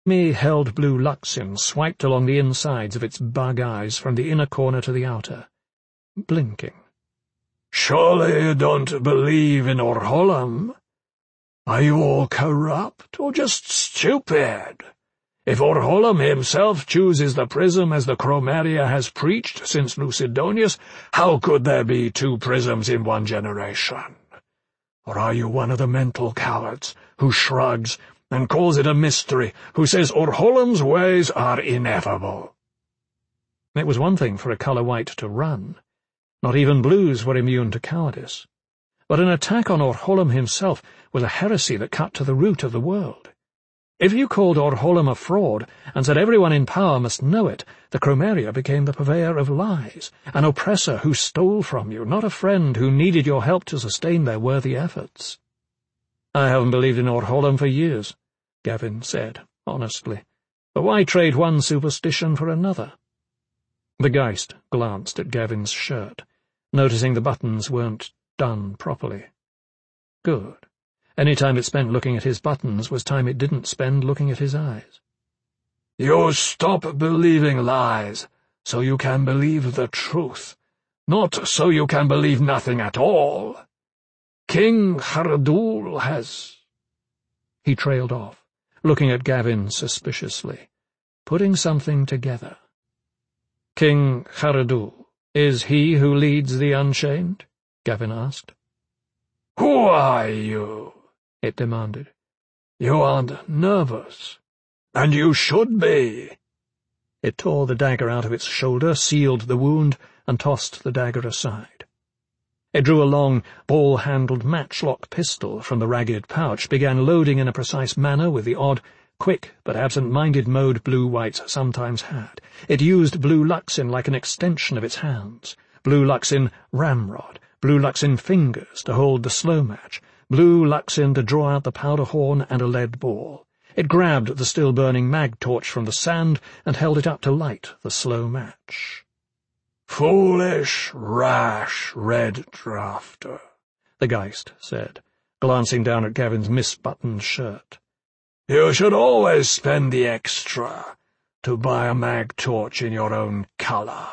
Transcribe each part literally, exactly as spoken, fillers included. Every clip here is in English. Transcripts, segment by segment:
Me held blue Luxin swiped along the insides of its bug eyes from the inner corner to the outer, blinking. "Surely you don't believe in Orholam? Are you all corrupt or just stupid? If Orholam himself chooses the prism as the Chromaria has preached since Lucidonius, how could there be two prisms in one generation? Or are you one of the mental cowards who shrugs and calls it a mystery, who says Orholam's ways are ineffable?" It was one thing for a colour white to run. Not even blues were immune to cowardice. But an attack on Orholam himself was a heresy that cut to the root of the world. If you called Orholam a fraud and said everyone in power must know it, the Chromaria became the purveyor of lies, an oppressor who stole from you, not a friend who needed your help to sustain their worthy efforts. "I haven't believed in Orholam for years," Gavin said, honestly. "But why trade one superstition for another?" The Geist glanced at Gavin's shirt, noticing the buttons weren't done properly. Good. Any time it spent looking at his buttons was time it didn't spend looking at his eyes. "You stop believing lies, so you can believe the truth, not so you can believe nothing at all. King Haradul has—" He trailed off, looking at Gavin suspiciously, putting something together. "King Haradul, is he who leads the Unchained?" Gavin asked. "Who are you?" it demanded. "You aren't nervous, and you should be." It tore the dagger out of its shoulder, sealed the wound, and tossed the dagger aside. It drew a long, ball-handled matchlock pistol from the ragged pouch, began loading in a precise manner with the odd, quick but absent-minded mode blue whites sometimes had. It used blue Luxin like an extension of its hands, blue Luxin ramrod, blue Luxin fingers to hold the slow match, blue Luxin to draw out the powder horn and a lead ball. It grabbed the still-burning mag torch from the sand and held it up to light the slow match. "Foolish, rash red drafter," the Geist said, glancing down at Gavin's misbuttoned shirt. "You should always spend the extra to buy a mag torch in your own colour."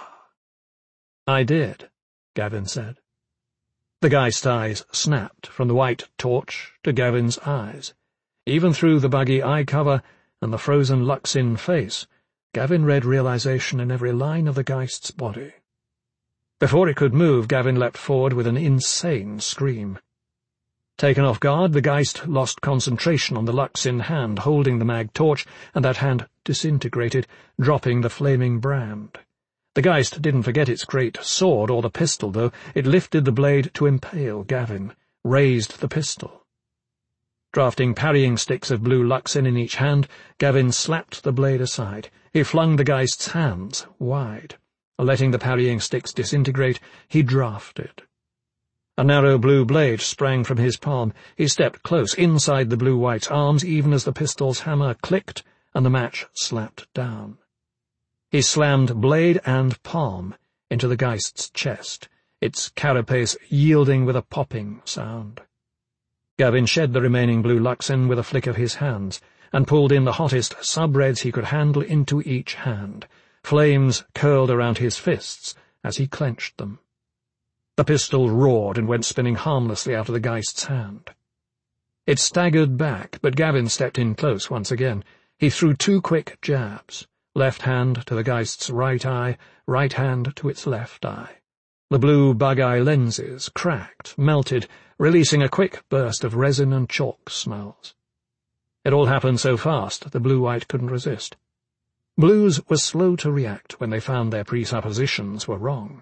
"I did," Gavin said. The Geist's eyes snapped from the white torch to Gavin's eyes. Even through the buggy eye cover and the frozen Luxin face, Gavin read realization in every line of the Geist's body. Before it could move, Gavin leapt forward with an insane scream. Taken off guard, the Geist lost concentration on the Luxin hand holding the mag torch, and that hand disintegrated, dropping the flaming brand. The Geist didn't forget its great sword or the pistol, though. It lifted the blade to impale Gavin, raised the pistol. Drafting parrying sticks of blue Luxin in each hand, Gavin slapped the blade aside. He flung the Geist's hands wide. Letting the parrying sticks disintegrate, he drafted. A narrow blue blade sprang from his palm. He stepped close inside the blue-white's arms even as the pistol's hammer clicked and the match slapped down. He slammed blade and palm into the Geist's chest, its carapace yielding with a popping sound. Gavin shed the remaining blue Luxin with a flick of his hands, and pulled in the hottest sub-reds he could handle into each hand. Flames curled around his fists as he clenched them. The pistol roared and went spinning harmlessly out of the Geist's hand. It staggered back, but Gavin stepped in close once again. He threw two quick jabs, left hand to the Geist's right eye, right hand to its left eye. The blue bug-eye lenses cracked, melted, releasing a quick burst of resin and chalk smells. It all happened so fast the blue-white couldn't resist. Blues were slow to react when they found their presuppositions were wrong.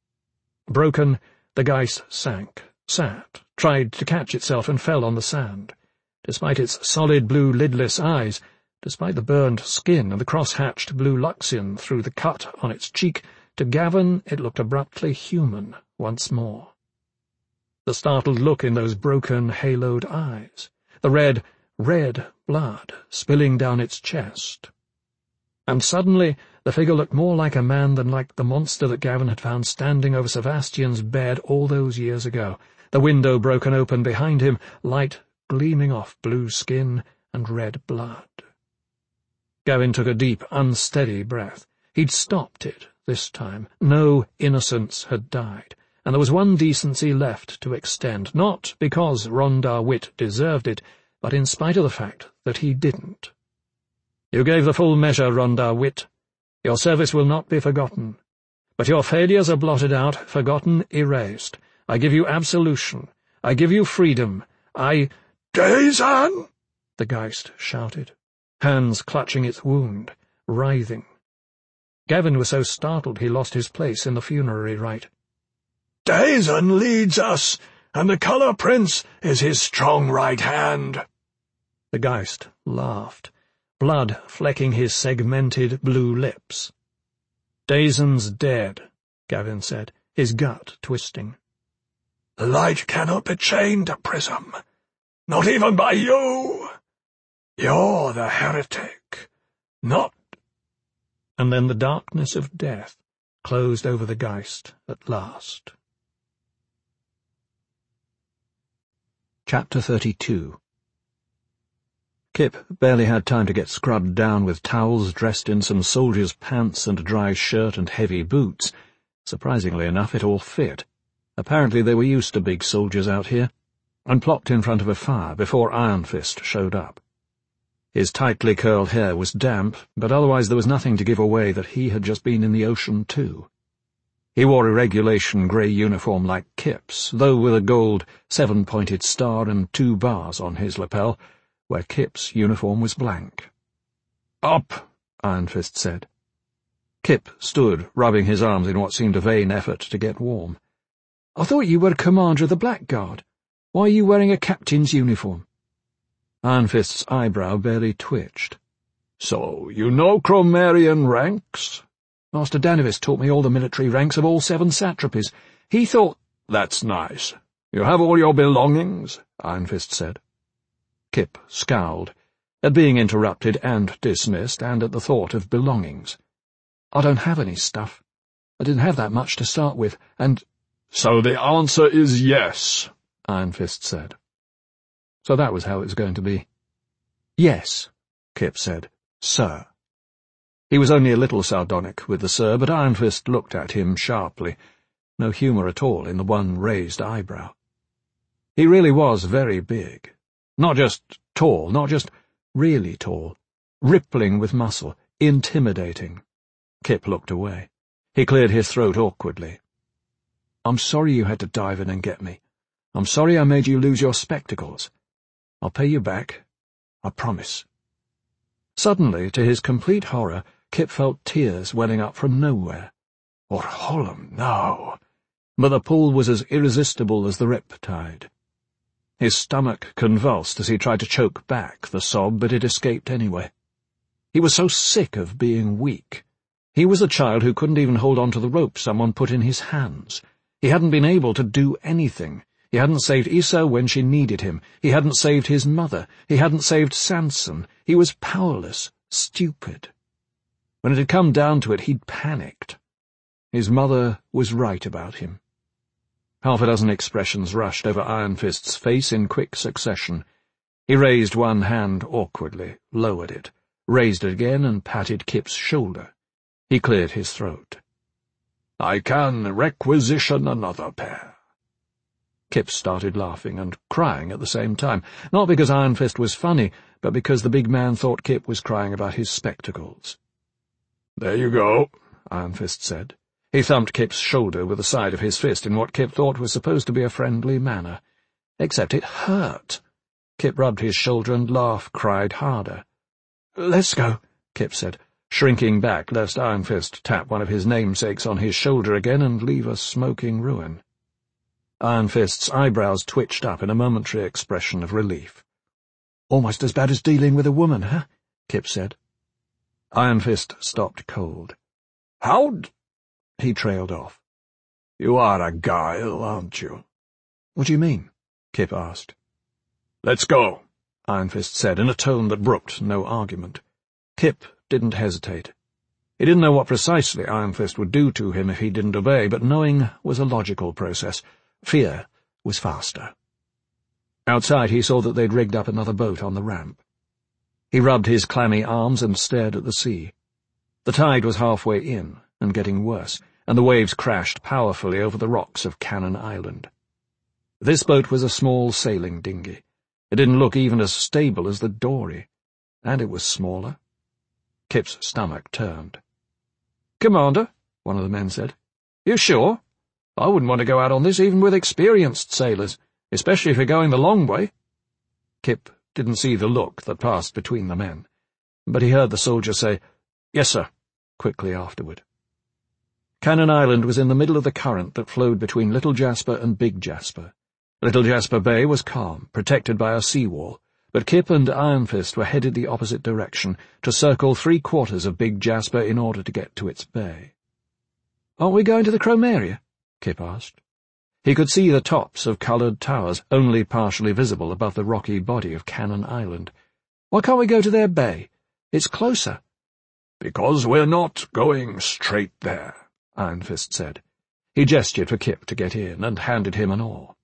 Broken, the Geist sank, sat, tried to catch itself and fell on the sand. Despite its solid blue lidless eyes, despite the burned skin and the cross-hatched blue Luxin through the cut on its cheek, to Gavin it looked abruptly human once more. The startled look in those broken, haloed eyes, the red, red blood spilling down its chest. And suddenly the figure looked more like a man than like the monster that Gavin had found standing over Sebastian's bed all those years ago, the window broken open behind him, light gleaming off blue skin and red blood. Gavin took a deep, unsteady breath. He'd stopped it, this time. No innocents had died, and there was one decency left to extend, not because Rhondda Wit deserved it, but in spite of the fact that he didn't. You gave the full measure, Rhondda Wit. Your service will not be forgotten. But your failures are blotted out, forgotten, erased. I give you absolution. I give you freedom. I— Dazan! The Geist shouted, hands clutching its wound, writhing. Gavin was so startled he lost his place in the funerary rite. Dazan leads us, and the Colour Prince is his strong right hand. The Geist laughed, blood flecking his segmented blue lips. Dazan's dead, Gavin said, his gut twisting. The light cannot be chained to Prism, not even by you. You're the heretic, not— And then the darkness of death closed over the Geist at last. Chapter thirty-two. Kip barely had time to get scrubbed down with towels, dressed in some soldier's pants and a dry shirt and heavy boots. Surprisingly enough, it all fit. Apparently they were used to big soldiers out here, and plopped in front of a fire before Iron Fist showed up. His tightly curled hair was damp, but otherwise there was nothing to give away that he had just been in the ocean too. He wore a regulation grey uniform like Kip's, though with a gold seven-pointed star and two bars on his lapel, where Kip's uniform was blank. "Up," Iron Fist said. Kip stood, rubbing his arms in what seemed a vain effort to get warm. "I thought you were commander of the Blackguard. Why are you wearing a captain's uniform?" Iron Fist's eyebrow barely twitched. "So you know Cromerian ranks?" "Master Danavis taught me all the military ranks of all seven satrapies. He thought—" "That's nice. You have all your belongings?" Iron Fist said. Kip scowled, at being interrupted and dismissed, and at the thought of belongings. "I don't have any stuff. I didn't have that much to start with, and—" "So the answer is yes," Iron Fist said. So that was how it was going to be. "Yes," Kip said, "Sir." He was only a little sardonic with the sir, but Iron Fist looked at him sharply. No humour at all in the one raised eyebrow. He really was very big. Not just tall, not just really tall. Rippling with muscle, intimidating. Kip looked away. He cleared his throat awkwardly. "I'm sorry you had to dive in and get me. I'm sorry I made you lose your spectacles. I'll pay you back. I promise." Suddenly, to his complete horror, Kip felt tears welling up from nowhere. "Or Hollum, no." But the pull was as irresistible as the riptide. His stomach convulsed as he tried to choke back the sob, but it escaped anyway. He was so sick of being weak. He was a child who couldn't even hold on to the rope someone put in his hands. He hadn't been able to do anything. He hadn't saved Issa when she needed him. He hadn't saved his mother. He hadn't saved Sanson. He was powerless, stupid. When it had come down to it, he'd panicked. His mother was right about him. Half a dozen expressions rushed over Iron Fist's face in quick succession. He raised one hand awkwardly, lowered it, raised it again, and patted Kip's shoulder. He cleared his throat. "I can requisition another pair." Kip started laughing and crying at the same time, not because Iron Fist was funny, but because the big man thought Kip was crying about his spectacles. "There you go," Iron Fist said. He thumped Kip's shoulder with the side of his fist in what Kip thought was supposed to be a friendly manner. Except it hurt. Kip rubbed his shoulder and laugh cried harder. "Let's go," Kip said, shrinking back lest Iron Fist tap one of his namesakes on his shoulder again and leave a smoking ruin. Iron Fist's eyebrows twitched up in a momentary expression of relief. "Almost as bad as dealing with a woman, huh?" Kip said. Iron Fist stopped cold. "How'd—" He trailed off. "You are a guile, aren't you?" "What do you mean?" Kip asked. "Let's go," Iron Fist said in a tone that brooked no argument. Kip didn't hesitate. He didn't know what precisely Iron Fist would do to him if he didn't obey, but knowing was a logical process. Fear was faster. Outside he saw that they'd rigged up another boat on the ramp. He rubbed his clammy arms and stared at the sea. The tide was halfway in, and getting worse, and the waves crashed powerfully over the rocks of Cannon Island. This boat was a small sailing dinghy. It didn't look even as stable as the dory, and it was smaller. Kip's stomach turned. "Commander," one of the men said, "you sure? I wouldn't want to go out on this even with experienced sailors, especially if you're going the long way." Kip didn't see the look that passed between the men, but he heard the soldier say, "Yes, sir," quickly afterward. Cannon Island was in the middle of the current that flowed between Little Jasper and Big Jasper. Little Jasper Bay was calm, protected by a seawall, but Kip and Iron Fist were headed the opposite direction, to circle three-quarters of Big Jasper in order to get to its bay. "Aren't we going to the Chromeria?" Kip asked. He could see the tops of coloured towers, only partially visible above the rocky body of Cannon Island. "Why can't we go to their bay? It's closer." "Because we're not going straight there," Iron Fist said. He gestured for Kip to get in, and handed him an oar.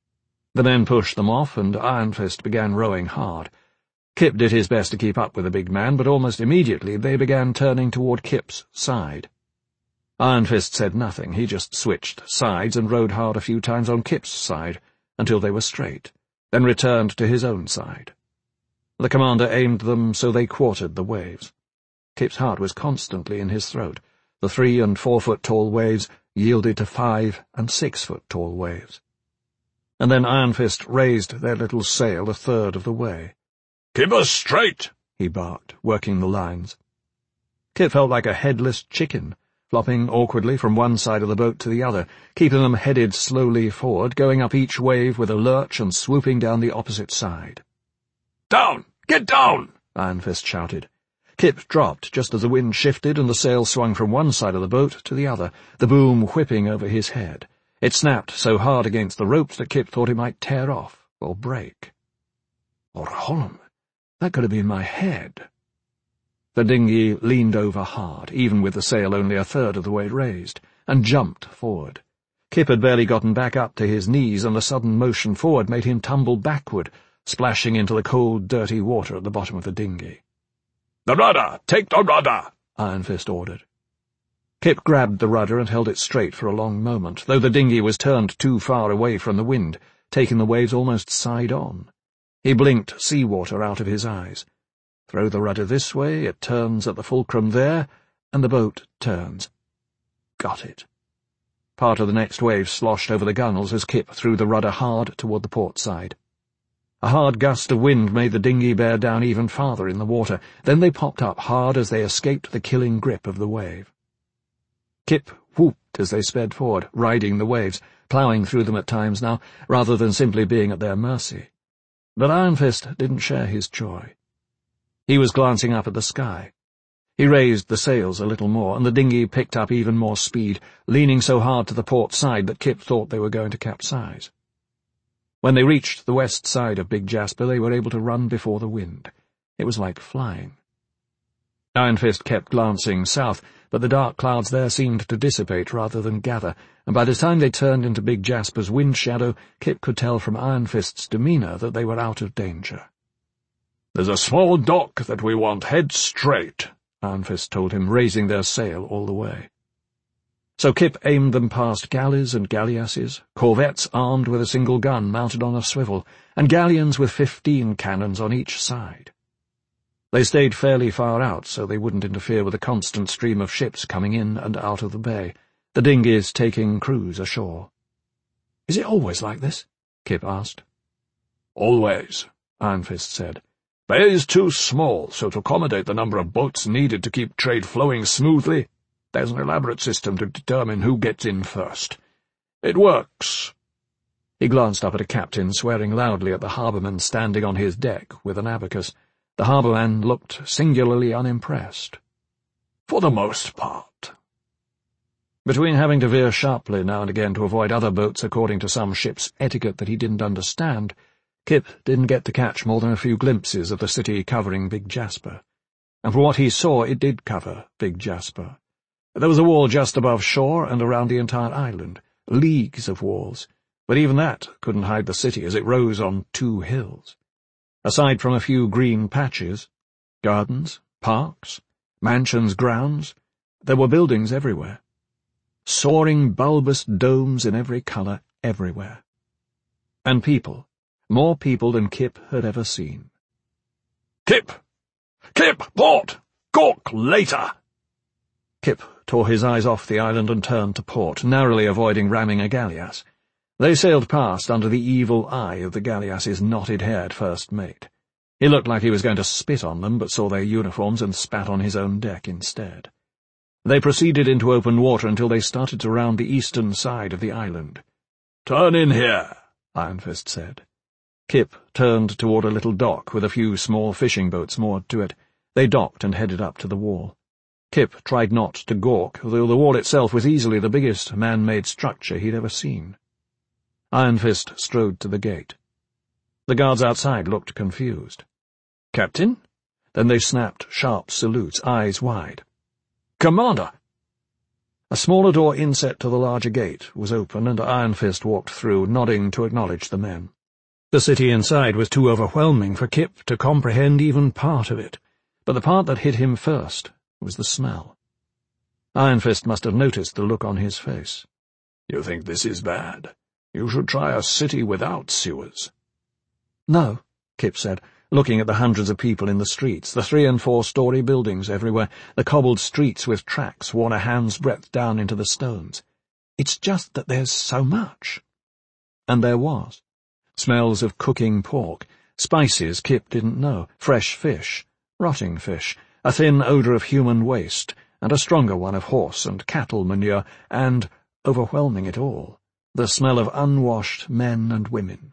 The men pushed them off, and Iron Fist began rowing hard. Kip did his best to keep up with the big man, but almost immediately they began turning toward Kip's side. Iron Fist said nothing. He just switched sides and rowed hard a few times on Kip's side, until they were straight, then returned to his own side. The commander aimed them so they quartered the waves. Kip's heart was constantly in his throat. The three- and four-foot-tall waves yielded to five- and six-foot-tall waves. And then Iron Fist raised their little sail a third of the way. "Keep us straight," he barked, working the lines. Kip felt like a headless chicken, flopping awkwardly from one side of the boat to the other, keeping them headed slowly forward, going up each wave with a lurch and swooping down the opposite side. "Down! Get down!" Iron Fist shouted. Kip dropped just as the wind shifted and the sail swung from one side of the boat to the other, the boom whipping over his head. It snapped so hard against the ropes that Kip thought it might tear off or break. Or Holm, that could have been my head. The dinghy leaned over hard, even with the sail only a third of the way raised, and jumped forward. Kip had barely gotten back up to his knees, and the sudden motion forward made him tumble backward, splashing into the cold, dirty water at the bottom of the dinghy. "The rudder! Take the rudder!" Iron Fist ordered. Kip grabbed the rudder and held it straight for a long moment, though the dinghy was turned too far away from the wind, taking the waves almost side-on. He blinked seawater out of his eyes. Throw the rudder this way, it turns at the fulcrum there, and the boat turns. Got it. Part of the next wave sloshed over the gunwales as Kip threw the rudder hard toward the port side. A hard gust of wind made the dinghy bear down even farther in the water. Then they popped up hard as they escaped the killing grip of the wave. Kip whooped as they sped forward, riding the waves, ploughing through them at times now, rather than simply being at their mercy. But Iron Fist didn't share his joy. He was glancing up at the sky. He raised the sails a little more, and the dinghy picked up even more speed, leaning so hard to the port side that Kip thought they were going to capsize. When they reached the west side of Big Jasper, they were able to run before the wind. It was like flying. Iron Fist kept glancing south, but the dark clouds there seemed to dissipate rather than gather, and by the time they turned into Big Jasper's wind shadow, Kip could tell from Iron Fist's demeanour that they were out of danger. "There's a small dock that we want. Head straight," Iron Fist told him, raising their sail all the way. So Kip aimed them past galleys and galleasses, corvettes armed with a single gun mounted on a swivel, and galleons with fifteen cannons on each side. They stayed fairly far out so they wouldn't interfere with the constant stream of ships coming in and out of the bay, the dinghies taking crews ashore. "Is it always like this?" Kip asked. "Always," Iron Fist said. "Bay is too small, so to accommodate the number of boats needed to keep trade flowing smoothly, there's an elaborate system to determine who gets in first. It works." He glanced up at a captain swearing loudly at the harbourman standing on his deck with an abacus. The harbourman looked singularly unimpressed. "For the most part." Between having to veer sharply now and again to avoid other boats according to some ship's etiquette that he didn't understand, Kip didn't get to catch more than a few glimpses of the city covering Big Jasper. And from what he saw, it did cover Big Jasper. There was a wall just above shore and around the entire island, leagues of walls, but even that couldn't hide the city as it rose on two hills. Aside from a few green patches, Gardens, parks, mansions, grounds. There were buildings everywhere. Soaring bulbous domes in every colour everywhere. And people, more people than Kip had ever seen. Kip! Kip, port! Gawk later! Kip tore his eyes off the island and turned to port, narrowly avoiding ramming a galleass. They sailed past under the evil eye of the galleass's knotted-haired first mate. He looked like he was going to spit on them, but saw their uniforms and spat on his own deck instead. They proceeded into open water until they started to round the eastern side of the island. "Turn in here," Iron Fist said. Kip turned toward a little dock with a few small fishing boats moored to it. They docked and headed up to the wall. Kip tried not to gawk, though the wall itself was easily the biggest man-made structure he'd ever seen. Iron Fist strode to the gate. The guards outside looked confused. "Captain?" Then they snapped sharp salutes, eyes wide. "Commander!" A smaller door inset to the larger gate was open, and Iron Fist walked through, nodding to acknowledge the men. The city inside was too overwhelming for Kip to comprehend even part of it, but the part that hit him first was the smell. Iron Fist must have noticed the look on his face. "You think this is bad? You should try a city without sewers." "No," Kip said, looking at the hundreds of people in the streets, the three- and four-story buildings everywhere, the cobbled streets with tracks worn a hand's breadth down into the stones. "It's just that there's so much." And there was. Smells of cooking pork, spices Kip didn't know, fresh fish, rotting fish, a thin odour of human waste, and a stronger one of horse and cattle manure, and, overwhelming it all, the smell of unwashed men and women.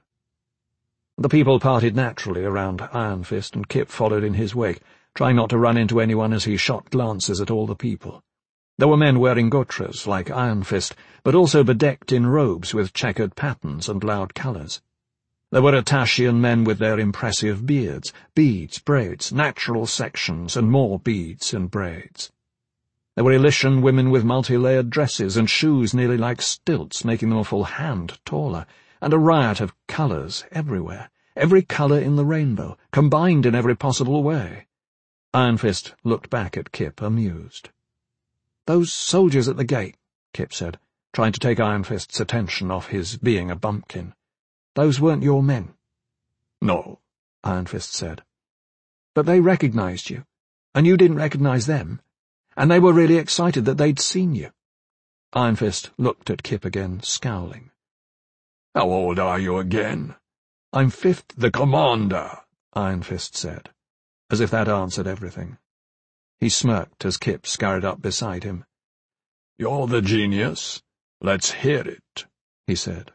The people parted naturally around Iron Fist, and Kip followed in his wake, trying not to run into anyone as he shot glances at all the people. There were men wearing gotras, like Iron Fist, but also bedecked in robes with checkered patterns and loud colours. There were Atashian men with their impressive beards, beads, braids, natural sections, and more beads and braids. There were Elysian women with multi-layered dresses and shoes nearly like stilts, making them a full hand taller, and a riot of colours everywhere, every colour in the rainbow, combined in every possible way. Iron Fist looked back at Kip, amused. "Those soldiers at the gate," Kip said, trying to take Iron Fist's attention off his being a bumpkin. "Those weren't your men." "No," Iron Fist said. "But they recognized you, and you didn't recognize them, and they were really excited that they'd seen you." Iron Fist looked at Kip again, scowling. "How old are you again?" "I'm fifth—" "The commander," Iron Fist said, as if that answered everything. He smirked as Kip scurried up beside him. "You're the genius. Let's hear it," he said.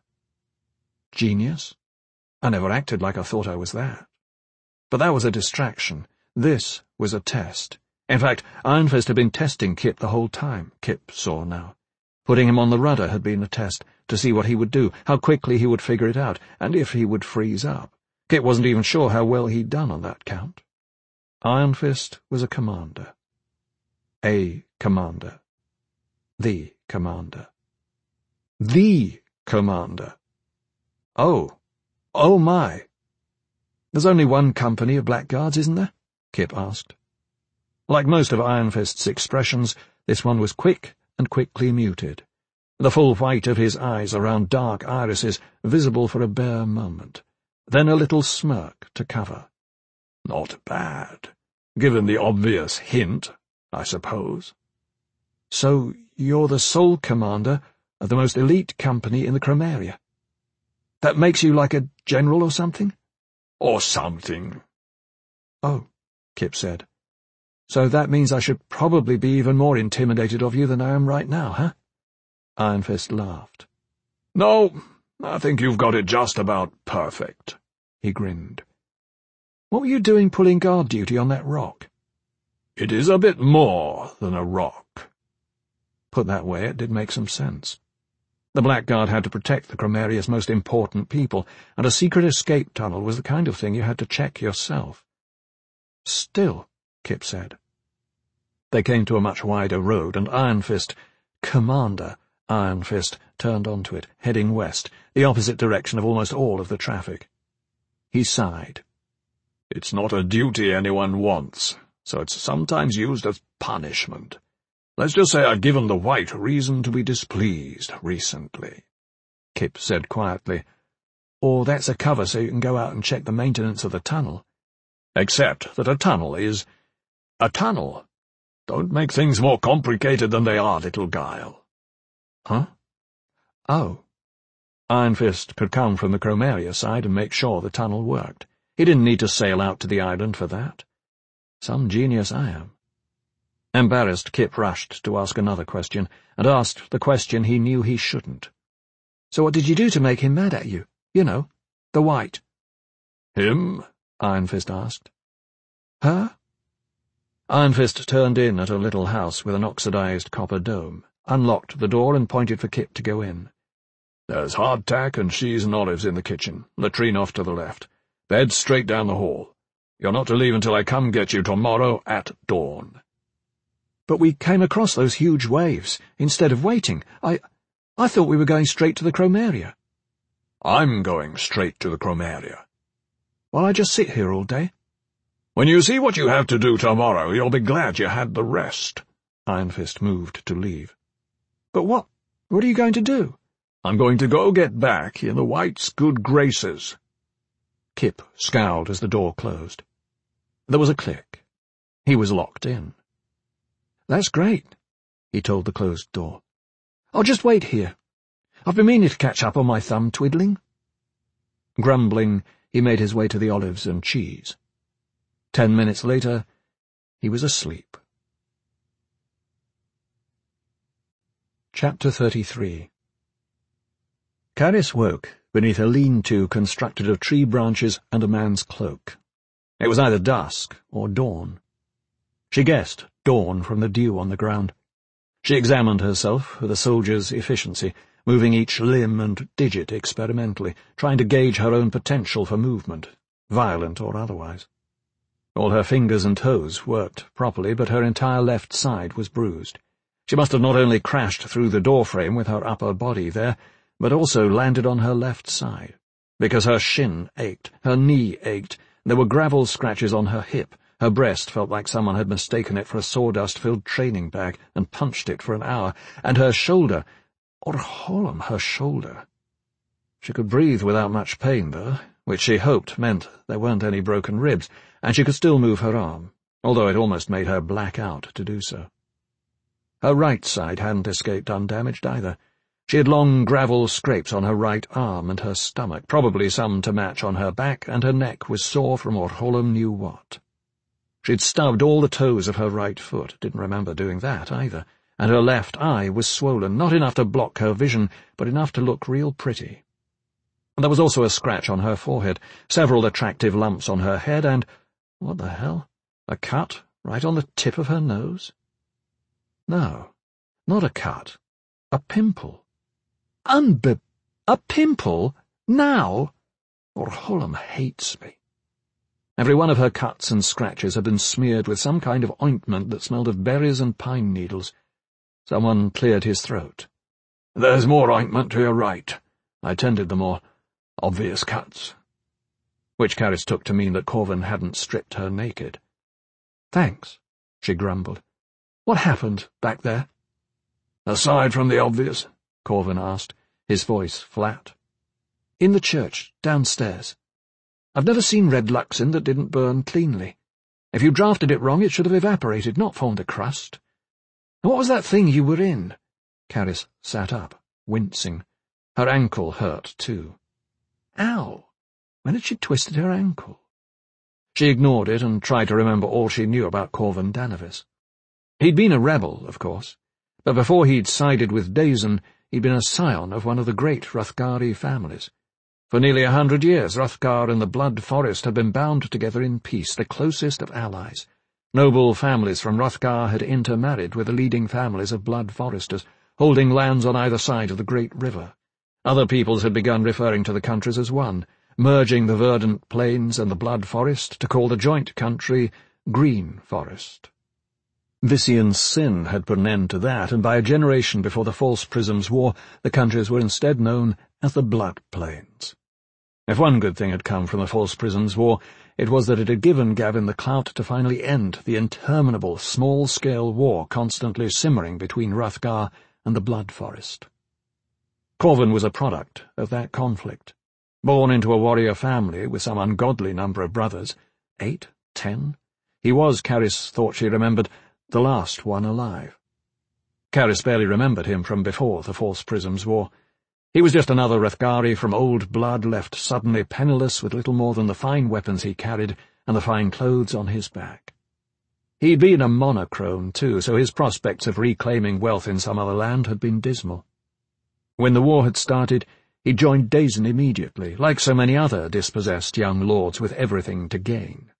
Genius? I never acted like I thought I was that. But that was a distraction. This was a test. In fact, Iron Fist had been testing Kip the whole time, Kip saw now. Putting him on the rudder had been a test, to see what he would do, how quickly he would figure it out, and if he would freeze up. Kip wasn't even sure how well he'd done on that count. Iron Fist was a commander. A commander. The commander. The commander. Oh. Oh, my. "There's only one company of blackguards, isn't there?" Kip asked. Like most of Iron Fist's expressions, this one was quick and quickly muted, the full white of his eyes around dark irises visible for a bare moment, then a little smirk to cover. "Not bad, given the obvious hint, I suppose." "So you're the sole commander of the most elite company in the Chromaria? That makes you like a general or something?" "Or something." "Oh," Kip said. "So that means I should probably be even more intimidated of you than I am right now, huh?" Iron Fist laughed. "No, I think you've got it just about perfect," he grinned. "What were you doing pulling guard duty on that rock?" "It is a bit more than a rock." Put that way, it did make some sense. The Blackguard had to protect the Chromaria's most important people, and a secret escape tunnel was the kind of thing you had to check yourself. "Still," Kip said. They came to a much wider road, and Iron Fist, Commander Iron Fist, turned onto it, heading west, the opposite direction of almost all of the traffic. He sighed. It's not a duty anyone wants, so it's sometimes used as punishment. Let's just say I've given the White reason to be displeased recently," Kip said quietly. "Or that's a cover so you can go out and check the maintenance of the tunnel." "Except that a tunnel is a tunnel. Don't make things more complicated than they are, little Guile." "Huh? Oh." Iron Fist could come from the Chromaria side and make sure the tunnel worked. He didn't need to sail out to the island for that. Some genius I am. Embarrassed, Kip rushed to ask another question, and asked the question he knew he shouldn't. "So what did you do to make him mad at you? You know, the White." "Him?" Iron Fist asked. "Her?" Iron Fist turned in at a little house with an oxidized copper dome, unlocked the door and pointed for Kip to go in. "There's hardtack and cheese and olives in the kitchen, latrine off to the left. Bed straight down the hall. You're not to leave until I come get you tomorrow at dawn." "But we came across those huge waves. Instead of waiting, I... I thought we were going straight to the Chromaria." "I'm going straight to the Chromaria." "While I just sit here all day?" "When you see what you have to do tomorrow, you'll be glad you had the rest." Iron Fist moved to leave. "But what... what are you going to do?" "I'm going to go get back in the White's good graces." Kip scowled as the door closed. There was a click. He was locked in. "That's great," he told the closed door. "I'll just wait here. I've been meaning to catch up on my thumb twiddling." Grumbling, he made his way to the olives and cheese. Ten minutes later, he was asleep. Chapter thirty-three. Caris woke beneath a lean-to constructed of tree branches and a man's cloak. It was either dusk or dawn. She guessed dawn from the dew on the ground. She examined herself with a soldier's efficiency, moving each limb and digit experimentally, trying to gauge her own potential for movement, violent or otherwise. All her fingers and toes worked properly, but her entire left side was bruised. She must have not only crashed through the doorframe with her upper body there, but also landed on her left side, because her shin ached, her knee ached, there were gravel scratches on her hip, her breast felt like someone had mistaken it for a sawdust-filled training bag and punched it for an hour, and her shoulder, or Holm, her shoulder. She could breathe without much pain, though, which she hoped meant there weren't any broken ribs, and she could still move her arm, although it almost made her black out to do so. Her right side hadn't escaped undamaged either. She had long gravel scrapes on her right arm and her stomach, probably some to match on her back, and her neck was sore from Orholm knew what. She'd stubbed all the toes of her right foot, didn't remember doing that either, and her left eye was swollen, not enough to block her vision, but enough to look real pretty. And there was also a scratch on her forehead, several attractive lumps on her head, and, what the hell, a cut right on the tip of her nose? No, not a cut, a pimple. Unbe- a pimple? Now? Orholm hates me. Every one of her cuts and scratches had been smeared with some kind of ointment that smelled of berries and pine needles. Someone cleared his throat. "There's more ointment to your right. I tended the more obvious cuts." Which Caris took to mean that Corvin hadn't stripped her naked. "Thanks," she grumbled. "What happened back there?" "Aside from the obvious?" Corvin asked, his voice flat. "In the church, downstairs. I've never seen red Luxin that didn't burn cleanly. If you drafted it wrong, it should have evaporated, not formed a crust. And what was that thing you were in?" Caris sat up, wincing. Her ankle hurt, too. Ow! When had she twisted her ankle? She ignored it and tried to remember all she knew about Corvin Danavis. He'd been a rebel, of course, but before he'd sided with Dazen, he'd been a scion of one of the great Hrothgari families. For nearly a hundred years, Hrothgar and the Blood Forest had been bound together in peace, the closest of allies. Noble families from Hrothgar had intermarried with the leading families of Blood Foresters, holding lands on either side of the great river. Other peoples had begun referring to the countries as one, merging the verdant plains and the Blood Forest to call the joint country Green Forest. Visian's sin had put an end to that, and by a generation before the False Prisms War, the countries were instead known as the Blood Plains. If one good thing had come from the False Prisons War, it was that it had given Gavin the clout to finally end the interminable small-scale war constantly simmering between Hrothgar and the Blood Forest. Corvin was a product of that conflict. Born into a warrior family with some ungodly number of brothers, eight, ten, he was, Caris thought she remembered, the last one alive. Caris barely remembered him from before the False Prisms War. He was just another Hrothgari from old blood left suddenly penniless with little more than the fine weapons he carried and the fine clothes on his back. He'd been a monochrome, too, so his prospects of reclaiming wealth in some other land had been dismal. When the war had started, he joined Dazen immediately, like so many other dispossessed young lords with everything to gain.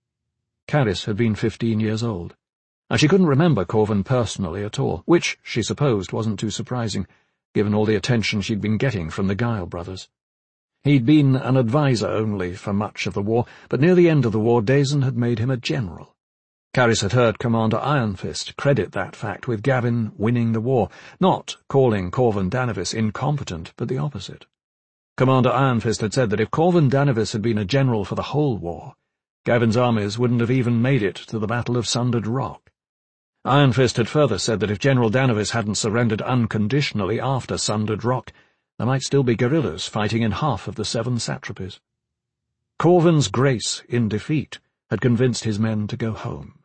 Caris had been fifteen years old, and she couldn't remember Corvin personally at all, which, she supposed, wasn't too surprising, given all the attention she'd been getting from the Gyle brothers. He'd been an adviser only for much of the war, but near the end of the war Dazen had made him a general. Caris had heard Commander Ironfist credit that fact with Gavin winning the war, not calling Corvin Danavis incompetent, but the opposite. Commander Ironfist had said that if Corvin Danavis had been a general for the whole war, Gavin's armies wouldn't have even made it to the Battle of Sundered Rock. Ironfist had further said that if General Danavis hadn't surrendered unconditionally after Sundered Rock, there might still be guerrillas fighting in half of the seven satrapies. Corvin's grace in defeat had convinced his men to go home.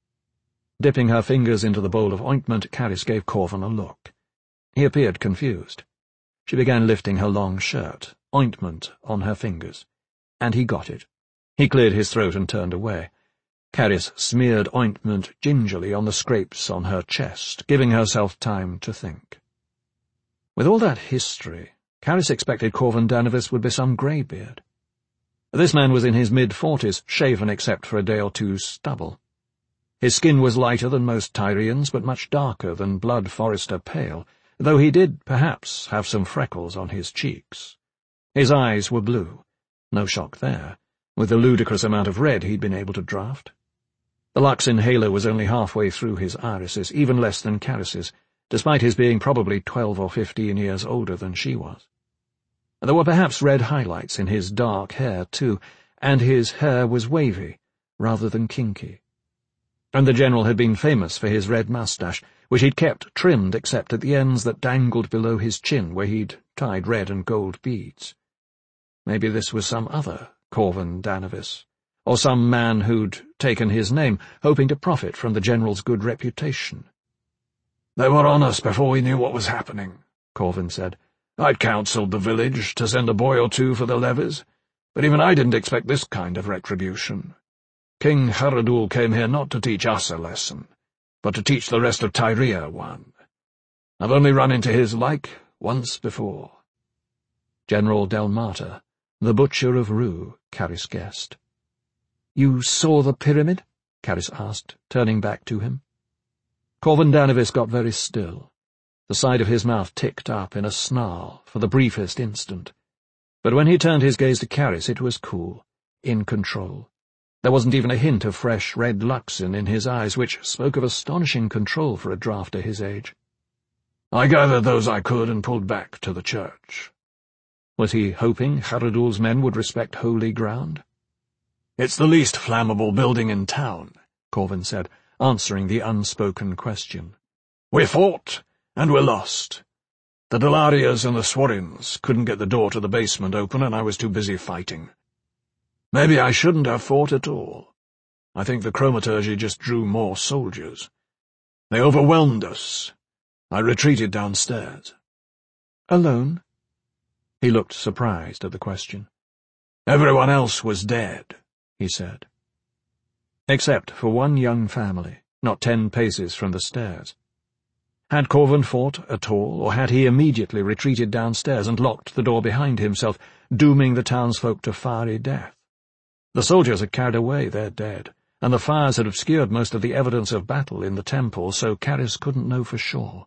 Dipping her fingers into the bowl of ointment, Caris gave Corvin a look. He appeared confused. She began lifting her long shirt, ointment on her fingers, and he got it. He cleared his throat and turned away. Caris smeared ointment gingerly on the scrapes on her chest, giving herself time to think. With all that history, Caris expected Corvin Danavis would be some greybeard. This man was in his mid-forties, shaven except for a day or two's stubble. His skin was lighter than most Tyrians, but much darker than Blood Forester pale, though he did, perhaps, have some freckles on his cheeks. His eyes were blue. No shock there, with the ludicrous amount of red he'd been able to draft. The Lux inhaler was only halfway through his irises, even less than Caris's, despite his being probably twelve or fifteen years older than she was. There were perhaps red highlights in his dark hair, too, and his hair was wavy, rather than kinky. And the general had been famous for his red moustache, which he'd kept trimmed except at the ends that dangled below his chin, where he'd tied red and gold beads. Maybe this was some other Corvin Danavis, or some man who'd taken his name, hoping to profit from the general's good reputation. "They were on us before we knew what was happening," Corvin said. "I'd counselled the village to send a boy or two for the levies, but even I didn't expect this kind of retribution. King Haradul came here not to teach us a lesson, but to teach the rest of Tyria one. I've only run into his like once before." General Delmata, the Butcher of Rue, Caris guessed. "You saw the pyramid?" Caris asked, turning back to him. Corvin Danavis got very still. The side of his mouth ticked up in a snarl for the briefest instant. But when he turned his gaze to Caris, it was cool, in control. There wasn't even a hint of fresh red luxin in his eyes, which spoke of astonishing control for a drafter his age. "I gathered those I could and pulled back to the church." Was he hoping Haradul's men would respect holy ground? "It's the least flammable building in town," Corvin said, answering the unspoken question. "We fought, and we're lost. The Delarias and the Swarins couldn't get the door to the basement open, and I was too busy fighting. Maybe I shouldn't have fought at all. I think the Chromaturgy just drew more soldiers. They overwhelmed us. I retreated downstairs." "Alone?" He looked surprised at the question. "Everyone else was dead," he said. Except for one young family, not ten paces from the stairs. Had Corvin fought at all, or had he immediately retreated downstairs and locked the door behind himself, dooming the townsfolk to fiery death? The soldiers had carried away their dead, and the fires had obscured most of the evidence of battle in the temple, so Caris couldn't know for sure.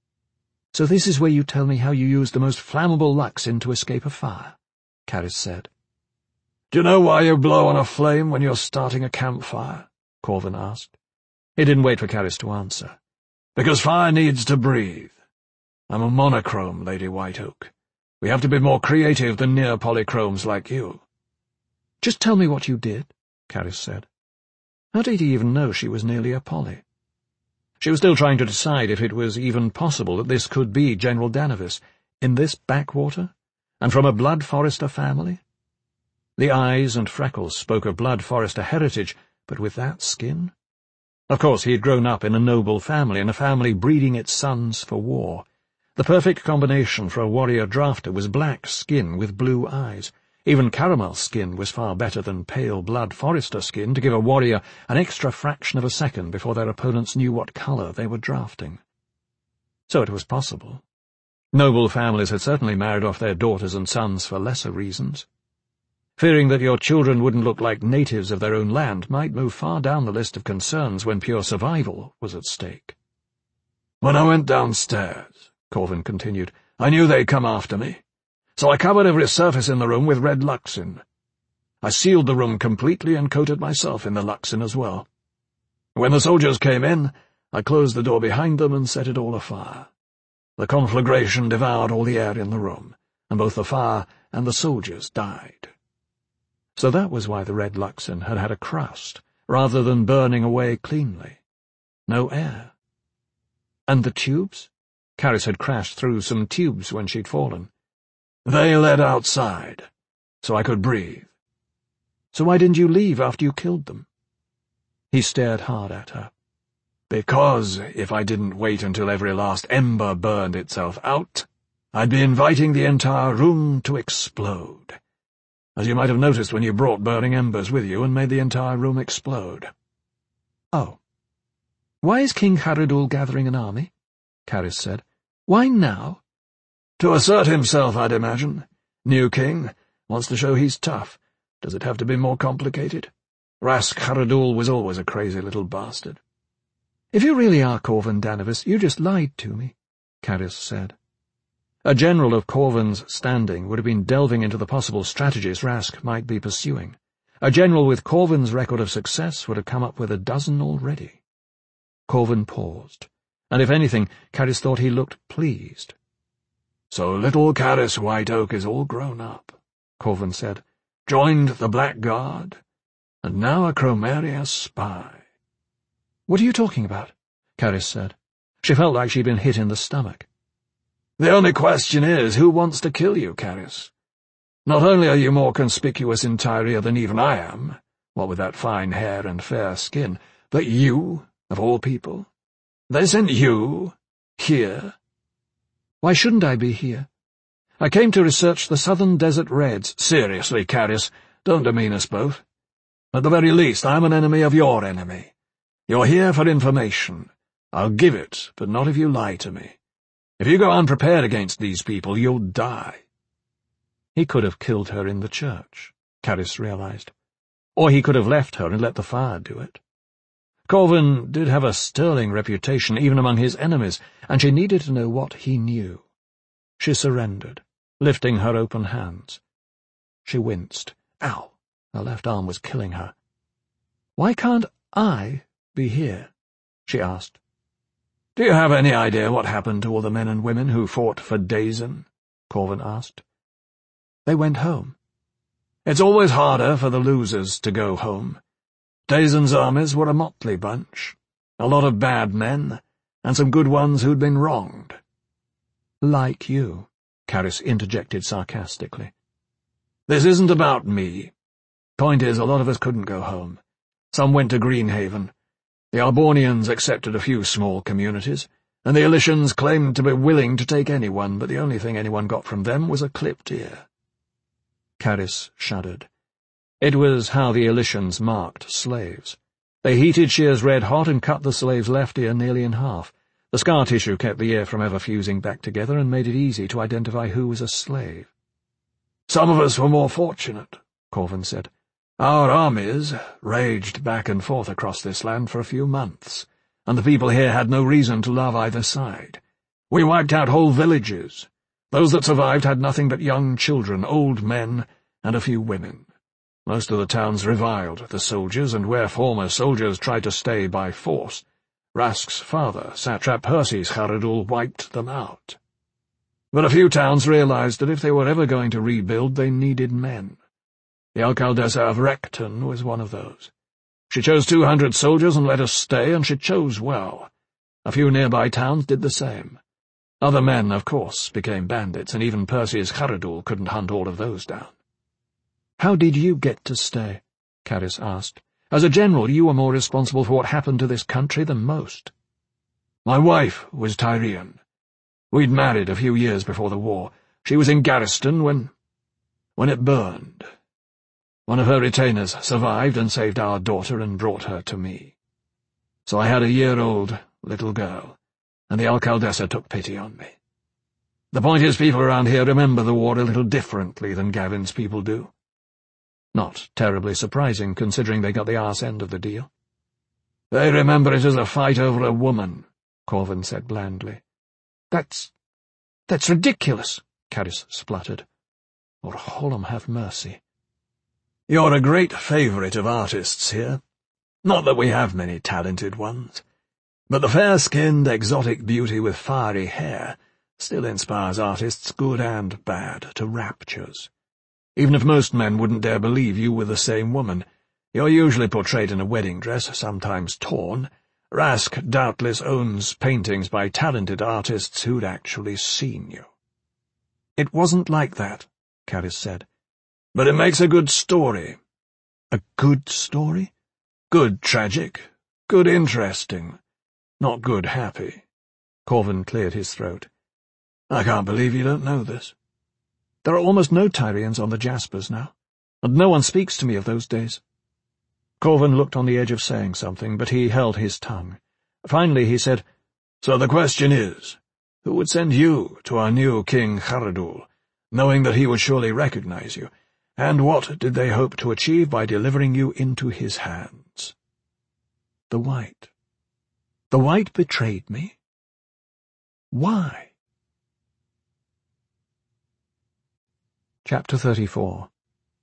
"So this is where you tell me how you used the most flammable luxin to escape a fire," Caris said. "Do you know why you blow on a flame when you're starting a campfire?" Corvin asked. He didn't wait for Caris to answer. "Because fire needs to breathe. I'm a monochrome, Lady Whiteoak. We have to be more creative than near polychromes like you. Just tell me what you did, Caris said. How did he even know she was nearly a poly? She was still trying to decide if it was even possible that this could be General Danavis, in this backwater, and from a Blood Forester family. The eyes and freckles spoke of Blood Forester heritage, but with that skin? Of course, he had grown up in a noble family, and a family breeding its sons for war. The perfect combination for a warrior drafter was black skin with blue eyes. Even caramel skin was far better than pale Blood Forester skin to give a warrior an extra fraction of a second before their opponents knew what colour they were drafting. So it was possible. Noble families had certainly married off their daughters and sons for lesser reasons. Fearing that your children wouldn't look like natives of their own land might move far down the list of concerns when pure survival was at stake. When I went downstairs, Corvin continued, I knew they'd come after me. So I covered every surface in the room with red Luxin. I sealed the room completely and coated myself in the Luxin as well. When the soldiers came in, I closed the door behind them and set it all afire. The conflagration devoured all the air in the room, and both the fire and the soldiers died. So that was why the red Luxin had had a crust, rather than burning away cleanly. No air. And the tubes? Caris had crashed through some tubes when she'd fallen. They led outside, so I could breathe. So why didn't you leave after you killed them? He stared hard at her. Because if I didn't wait until every last ember burned itself out, I'd be inviting the entire room to explode. As you might have noticed when you brought burning embers with you and made the entire room explode. Oh. Why is King Haradul gathering an army? Caris said. Why now? To assert himself, I'd imagine. New king, wants to show he's tough. Does it have to be more complicated? Rask Haradul was always a crazy little bastard. If you really are Corvin Danavis, you just lied to me, Caris said. A general of Corvin's standing would have been delving into the possible strategies Rask might be pursuing. A general with Corvin's record of success would have come up with a dozen already. Corvin paused, and if anything, Caris thought he looked pleased. So little Caris White Oak is all grown up, Corvin said. Joined the Blackguard, and now a Chromeria spy. What are you talking about? Caris said. She felt like she'd been hit in the stomach. The only question is, who wants to kill you, Caris? Not only are you more conspicuous in Tyria than even I am, what with that fine hair and fair skin, but you, of all people, they sent you here. Why shouldn't I be here? I came to research the Southern Desert Reds. Seriously, Caris, don't demean us both. At the very least, I'm an enemy of your enemy. You're here for information. I'll give it, but not if you lie to me. If you go unprepared against these people, you'll die. He could have killed her in the church, Caris realized. Or he could have left her and let the fire do it. Corvin did have a sterling reputation even among his enemies, and she needed to know what he knew. She surrendered, lifting her open hands. She winced. Ow! Her left arm was killing her. Why can't I be here? She asked. Do you have any idea what happened to all the men and women who fought for Dazen? Corvin asked. They went home. It's always harder for the losers to go home. Dazen's armies were a motley bunch, a lot of bad men, and some good ones who'd been wronged. Like you, Caris interjected sarcastically. This isn't about me. Point is, a lot of us couldn't go home. Some went to Greenhaven. The Arbornians accepted a few small communities, and the Elysians claimed to be willing to take anyone, but the only thing anyone got from them was a clipped ear. Caris shuddered. It was how the Elysians marked slaves. They heated shears red-hot and cut the slave's left ear nearly in half. The scar tissue kept the ear from ever fusing back together and made it easy to identify who was a slave. Some of us were more fortunate, Corvin said. Our armies raged back and forth across this land for a few months, and the people here had no reason to love either side. We wiped out whole villages. Those that survived had nothing but young children, old men, and a few women. Most of the towns reviled the soldiers, and where former soldiers tried to stay by force, Rask's father, Satrap Perses Haradul, wiped them out. But a few towns realized that if they were ever going to rebuild, they needed men. The Alcaldessa of Recton was one of those. She chose two hundred soldiers and let us stay, and she chose well. A few nearby towns did the same. Other men, of course, became bandits, and even Perseus Haradul couldn't hunt all of those down. "How did you get to stay?" Caris asked. "As a general, you were more responsible for what happened to this country than most." My wife was Tyrian. We'd married a few years before the war. She was in Garriston when... when it burned. One of her retainers survived and saved our daughter and brought her to me. So I had a year-old little girl, and the Alcaldessa took pity on me. The point is, people around here remember the war a little differently than Gavin's people do. Not terribly surprising, considering they got the arse end of the deal. They remember it as a fight over a woman, Corvin said blandly. That's... that's ridiculous, Caris spluttered. Or Hollum have mercy. You're a great favourite of artists here. Not that we have many talented ones. But the fair-skinned, exotic beauty with fiery hair still inspires artists, good and bad, to raptures. Even if most men wouldn't dare believe you were the same woman, you're usually portrayed in a wedding dress, sometimes torn. Rask doubtless owns paintings by talented artists who'd actually seen you. It wasn't like that, Caris said. But it makes a good story. A good story? Good tragic, good interesting, not good happy. Corvin cleared his throat. I can't believe you don't know this. There are almost no Tyrians on the Jaspers now, and no one speaks to me of those days. Corvin looked on the edge of saying something, but he held his tongue. Finally he said, So the question is, who would send you to our new King Haradul, knowing that he would surely recognize you? And what did they hope to achieve by delivering you into his hands? The White. The White betrayed me? Why? Chapter thirty-four.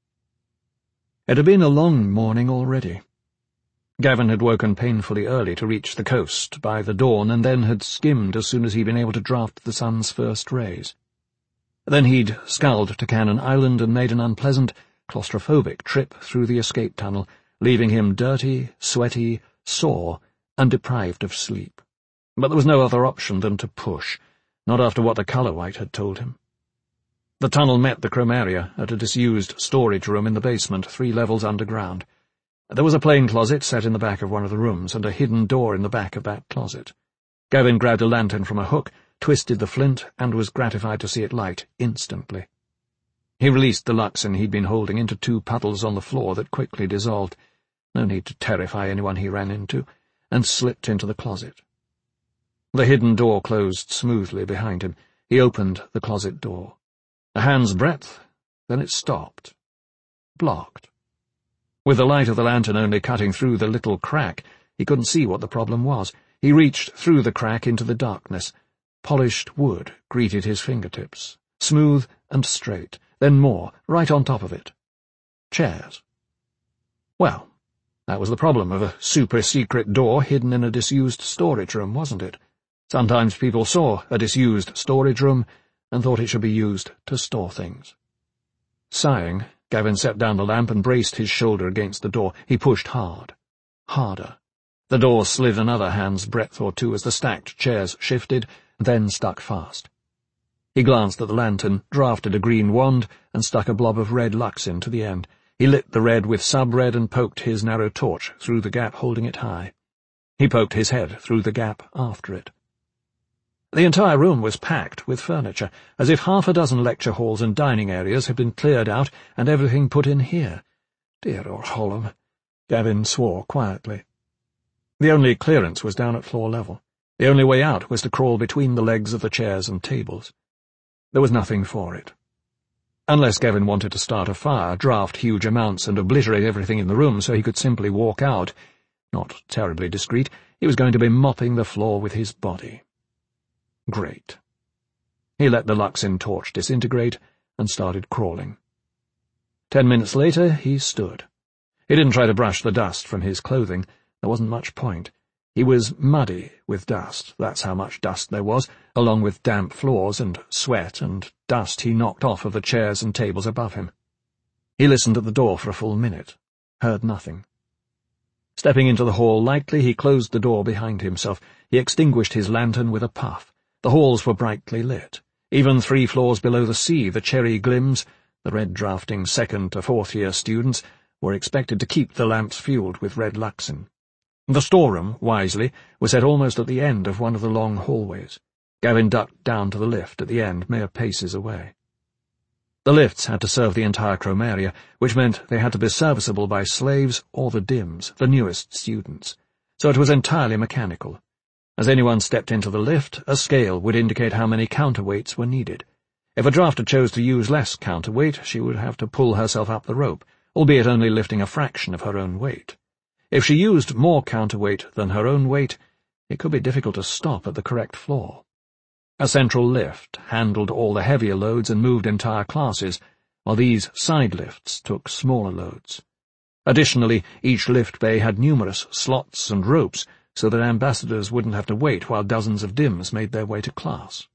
It had been a long morning already. Gavin had woken painfully early to reach the coast by the dawn, and then had skimmed as soon as he'd been able to draft the sun's first rays. Then he'd sculled to Cannon Island and made an unpleasant, claustrophobic trip through the escape tunnel, leaving him dirty, sweaty, sore, and deprived of sleep. But there was no other option than to push, not after what the Colorwhite had told him. The tunnel met the Chromaria at a disused storage room in the basement, three levels underground. There was a plain closet set in the back of one of the rooms, and a hidden door in the back of that closet. Gavin grabbed a lantern from a hook, twisted the flint, and was gratified to see it light instantly. He released the Luxin he'd been holding into two puddles on the floor that quickly dissolved, no need to terrify anyone he ran into, and slipped into the closet. The hidden door closed smoothly behind him. He opened the closet door. A hand's breadth, then it stopped. Blocked. With the light of the lantern only cutting through the little crack, he couldn't see what the problem was. He reached through the crack into the darkness. Polished wood greeted his fingertips, smooth and straight, then more, right on top of it. Chairs. Well, that was the problem of a super-secret door hidden in a disused storage room, wasn't it? Sometimes people saw a disused storage room and thought it should be used to store things. Sighing, Gavin set down the lamp and braced his shoulder against the door. He pushed hard. Harder. The door slid another hand's breadth or two as the stacked chairs shifted, then stuck fast. He glanced at the lantern, drafted a green wand, and stuck a blob of red Luxin to the end. He lit the red with sub-red and poked his narrow torch through the gap, holding it high. He poked his head through the gap after it. The entire room was packed with furniture, as if half a dozen lecture halls and dining areas had been cleared out and everything put in here. Dear old Hollum, Gavin swore quietly. The only clearance was down at floor level. The only way out was to crawl between the legs of the chairs and tables. There was nothing for it. Unless Gavin wanted to start a fire, draft huge amounts, and obliterate everything in the room so he could simply walk out, not terribly discreet, he was going to be mopping the floor with his body. Great. He let the Luxin torch disintegrate and started crawling. Ten minutes later, he stood. He didn't try to brush the dust from his clothing. There wasn't much point. He was muddy with dust, that's how much dust there was, along with damp floors and sweat and dust he knocked off of the chairs and tables above him. He listened at the door for a full minute, heard nothing. Stepping into the hall lightly, he closed the door behind himself. He extinguished his lantern with a puff. The halls were brightly lit. Even three floors below the sea, the Cherry Glims, the red-drafting second- to fourth-year students, were expected to keep the lamps fueled with red Luxin. The storeroom, wisely, was set almost at the end of one of the long hallways. Gavin ducked down to the lift at the end, mere paces away. The lifts had to serve the entire chromaria, which meant they had to be serviceable by slaves or the Dims, the newest students. So it was entirely mechanical. As anyone stepped into the lift, a scale would indicate how many counterweights were needed. If a drafter chose to use less counterweight, she would have to pull herself up the rope, albeit only lifting a fraction of her own weight. If she used more counterweight than her own weight, it could be difficult to stop at the correct floor. A central lift handled all the heavier loads and moved entire classes, while these side lifts took smaller loads. Additionally, each lift bay had numerous slots and ropes, so that ambassadors wouldn't have to wait while dozens of Dims made their way to class.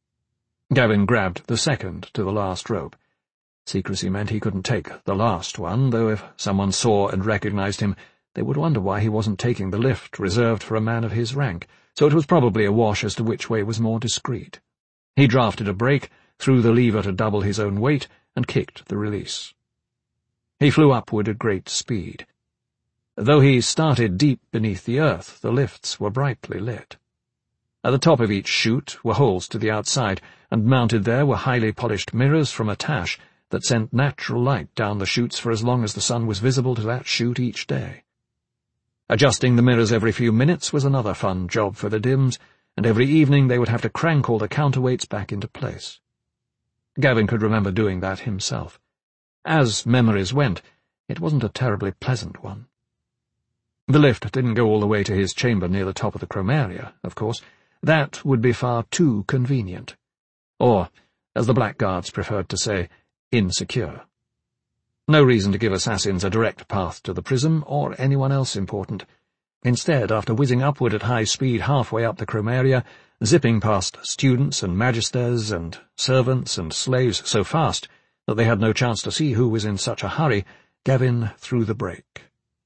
Gavin grabbed the second to the last rope. Secrecy meant he couldn't take the last one, though if someone saw and recognized him, they would wonder why he wasn't taking the lift reserved for a man of his rank, so it was probably a wash as to which way was more discreet. He drafted a brake, threw the lever to double his own weight, and kicked the release. He flew upward at great speed. Though he started deep beneath the earth, the lifts were brightly lit. At the top of each chute were holes to the outside, and mounted there were highly polished mirrors from a tash that sent natural light down the chutes for as long as the sun was visible to that chute each day. Adjusting the mirrors every few minutes was another fun job for the Dims, and every evening they would have to crank all the counterweights back into place. Gavin could remember doing that himself. As memories went, it wasn't a terribly pleasant one. The lift didn't go all the way to his chamber near the top of the chromaria, of course. That would be far too convenient. Or, as the blackguards preferred to say, insecure. No reason to give assassins a direct path to the prism, or anyone else important. Instead, after whizzing upward at high speed halfway up the chromaria, zipping past students and magisters and servants and slaves so fast that they had no chance to see who was in such a hurry, Gavin threw the brake.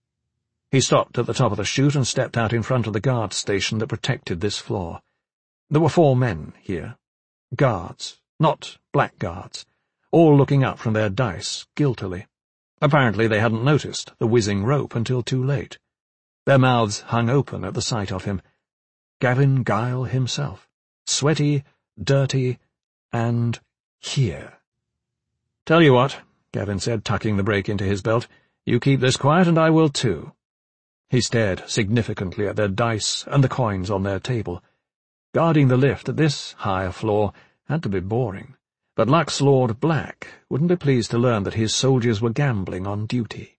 He stopped at the top of the chute and stepped out in front of the guard station that protected this floor. There were four men here. Guards, not blackguards, all looking up from their dice, guiltily. Apparently they hadn't noticed the whizzing rope until too late. Their mouths hung open at the sight of him. Gavin Guile himself, sweaty, dirty, and here. "Tell you what," Gavin said, tucking the brake into his belt, "you keep this quiet and I will too." He stared significantly at their dice and the coins on their table. Guarding the lift at this higher floor had to be boring, but Lux Lord Black wouldn't be pleased to learn that his soldiers were gambling on duty.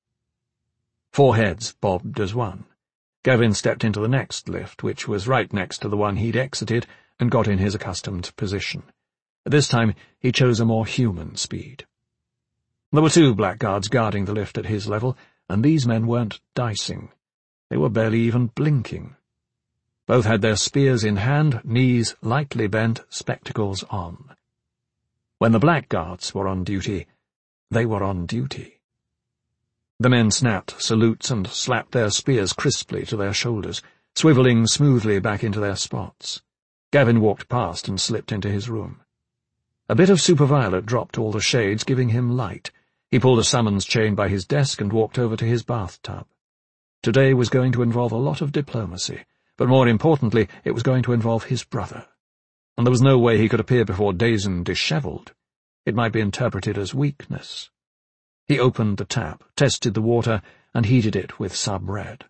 Four heads bobbed as one. Gavin stepped into the next lift, which was right next to the one he'd exited, and got in his accustomed position. This time he chose a more human speed. There were two blackguards guarding the lift at his level, and these men weren't dicing. They were barely even blinking. Both had their spears in hand, knees lightly bent, spectacles on. When the blackguards were on duty, they were on duty. The men snapped salutes and slapped their spears crisply to their shoulders, swivelling smoothly back into their spots. Gavin walked past and slipped into his room. A bit of superviolet dropped all the shades, giving him light. He pulled a summons chain by his desk and walked over to his bathtub. Today was going to involve a lot of diplomacy, but more importantly, it was going to involve his brother. And there was no way he could appear before Dazen dishevelled. It might be interpreted as weakness. He opened the tap, tested the water, and heated it with sub-red.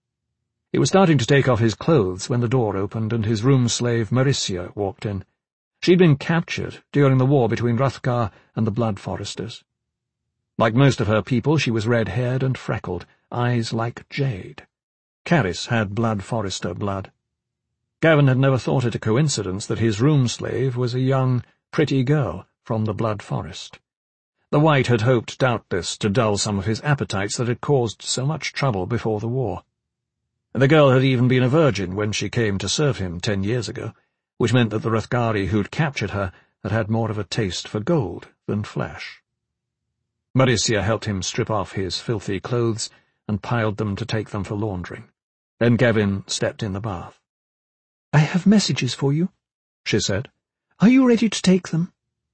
He was starting to take off his clothes when the door opened and his room slave Maricia walked in. She'd been captured during the war between Hrothgar and the Blood Foresters. Like most of her people, she was red-haired and freckled, eyes like jade. Caris had Blood Forester blood. Gavin had never thought it a coincidence that his room slave was a young, pretty girl from the Blood Forest. The White had hoped, doubtless, to dull some of his appetites that had caused so much trouble before the war. The girl had even been a virgin when she came to serve him ten years ago, which meant that the Hrothgari who'd captured her had had more of a taste for gold than flesh. Mauricia helped him strip off his filthy clothes and piled them to take them for laundering. Then Gavin stepped in the bath. "I have messages for you," she said. "Are you ready to take them?"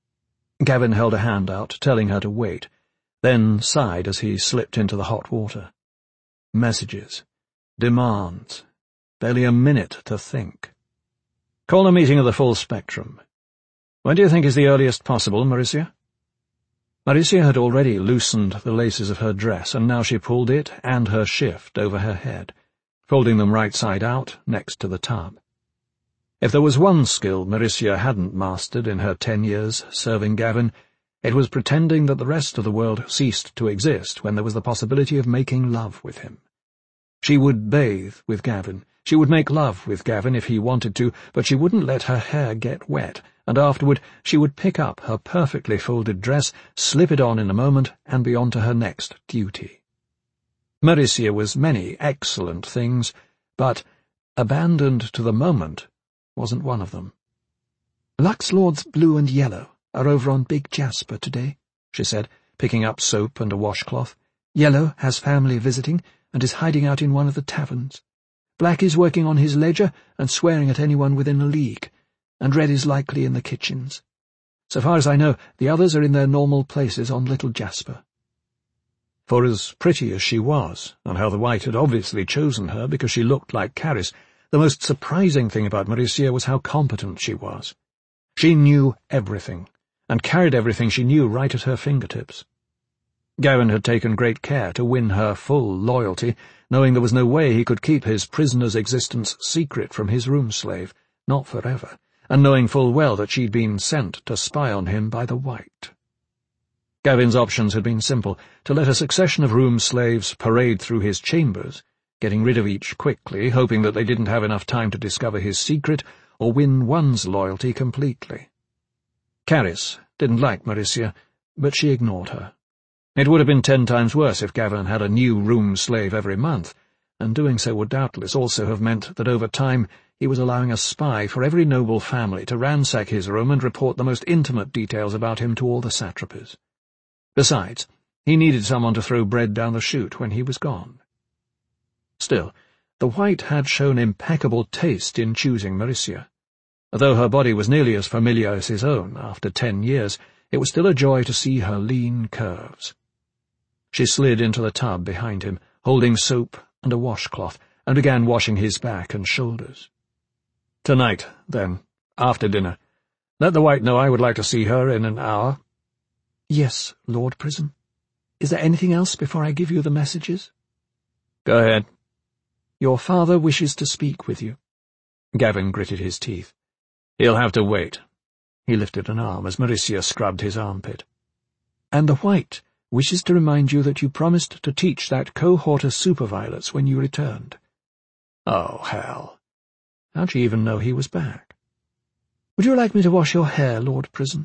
Gavin held a hand out, telling her to wait, then sighed as he slipped into the hot water. Messages. Demands. Barely a minute to think. "Call a meeting of the full spectrum. When do you think is the earliest possible, Mauricia?" Mauricia had already loosened the laces of her dress, and now she pulled it and her shift over her head, folding them right side out next to the tub. If there was one skill Mauricia hadn't mastered in her ten years serving Gavin, it was pretending that the rest of the world ceased to exist when there was the possibility of making love with him. She would bathe with Gavin, she would make love with Gavin if he wanted to, but she wouldn't let her hair get wet, and afterward she would pick up her perfectly folded dress, slip it on in a moment, and be on to her next duty. Mauricia was many excellent things, but, abandoned to the moment, wasn't one of them. "Lux Lords Blue and Yellow are over on Big Jasper today," she said, picking up soap and a washcloth. "Yellow has family visiting and is hiding out in one of the taverns. Black is working on his ledger and swearing at anyone within a league, and Red is likely in the kitchens. So far as I know, the others are in their normal places on Little Jasper." For as pretty as she was, and how the White had obviously chosen her because she looked like Caris, the most surprising thing about Mauricia was how competent she was. She knew everything, and carried everything she knew right at her fingertips. Gavin had taken great care to win her full loyalty, knowing there was no way he could keep his prisoner's existence secret from his room slave, not forever, and knowing full well that she'd been sent to spy on him by the White. Gavin's options had been simple: to let a succession of room slaves parade through his chambers, getting rid of each quickly, hoping that they didn't have enough time to discover his secret, or win one's loyalty completely. Caris didn't like Mauricia, but she ignored her. It would have been ten times worse if Gavin had a new room slave every month, and doing so would doubtless also have meant that over time he was allowing a spy for every noble family to ransack his room and report the most intimate details about him to all the satrapies. Besides, he needed someone to throw bread down the chute when he was gone. Still, the White had shown impeccable taste in choosing Mauricia. Though her body was nearly as familiar as his own after ten years, it was still a joy to see her lean curves. She slid into the tub behind him, holding soap and a washcloth, and began washing his back and shoulders. "Tonight, then, after dinner. Let the White know I would like to see her in an hour." "Yes, Lord Prism. Is there anything else before I give you the messages?" "Go ahead." "Your father wishes to speak with you." Gavin gritted his teeth. "He'll have to wait." He lifted an arm as Mauricia scrubbed his armpit. "And the White wishes to remind you that you promised to teach that cohort of superviolets when you returned." Oh, hell. How'd she even know he was back? "Would you like me to wash your hair, Lord Prism?"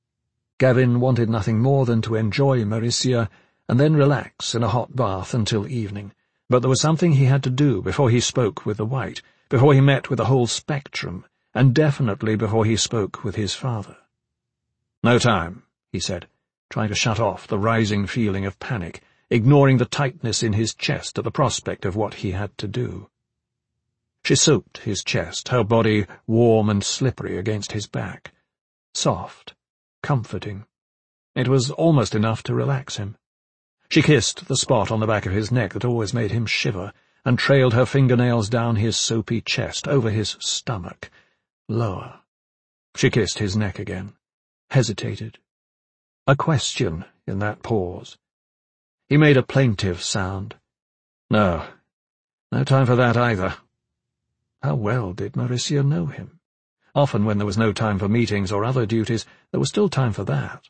Gavin wanted nothing more than to enjoy Mauricia and then relax in a hot bath until evening, but there was something he had to do before he spoke with the White, before he met with the whole spectrum, and definitely before he spoke with his father. "No time," he said, trying to shut off the rising feeling of panic, ignoring the tightness in his chest at the prospect of what he had to do. She soaked his chest, her body warm and slippery against his back. Soft, comforting. It was almost enough to relax him. She kissed the spot on the back of his neck that always made him shiver, and trailed her fingernails down his soapy chest, over his stomach, lower. She kissed his neck again, hesitated. A question in that pause. He made a plaintive sound. No, no time for that either. How well did Mauricia know him? Often when there was no time for meetings or other duties, there was still time for that.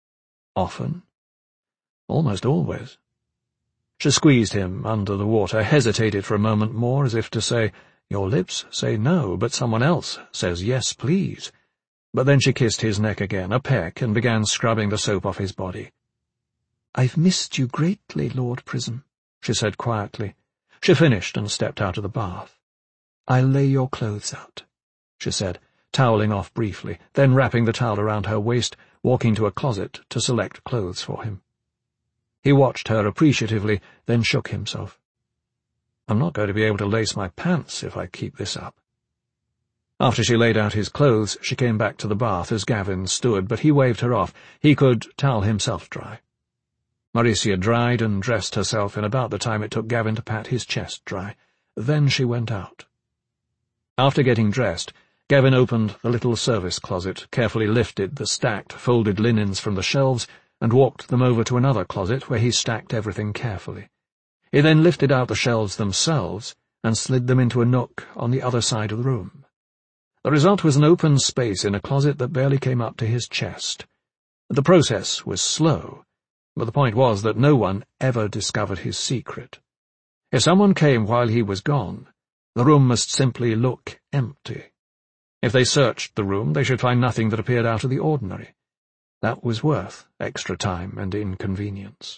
Often? Almost always. She squeezed him under the water, hesitated for a moment more, as if to say, "Your lips say no, but someone else says yes, please." But then she kissed his neck again, a peck, and began scrubbing the soap off his body. "I've missed you greatly, Lord Prism," she said quietly. She finished and stepped out of the bath. "I'll lay your clothes out," she said, toweling off briefly, then wrapping the towel around her waist, walking to a closet to select clothes for him. He watched her appreciatively, then shook himself. "I'm not going to be able to lace my pants if I keep this up." After she laid out his clothes, she came back to the bath as Gavin stood, but he waved her off. He could towel himself dry. Maricia dried and dressed herself in about the time it took Gavin to pat his chest dry. Then she went out. After getting dressed, Gavin opened the little service closet, carefully lifted the stacked, folded linens from the shelves, and walked them over to another closet where he stacked everything carefully. He then lifted out the shelves themselves and slid them into a nook on the other side of the room. The result was an open space in a closet that barely came up to his chest. The process was slow, but the point was that no one ever discovered his secret. If someone came while he was gone, the room must simply look empty. If they searched the room, they should find nothing that appeared out of the ordinary. That was worth extra time and inconvenience.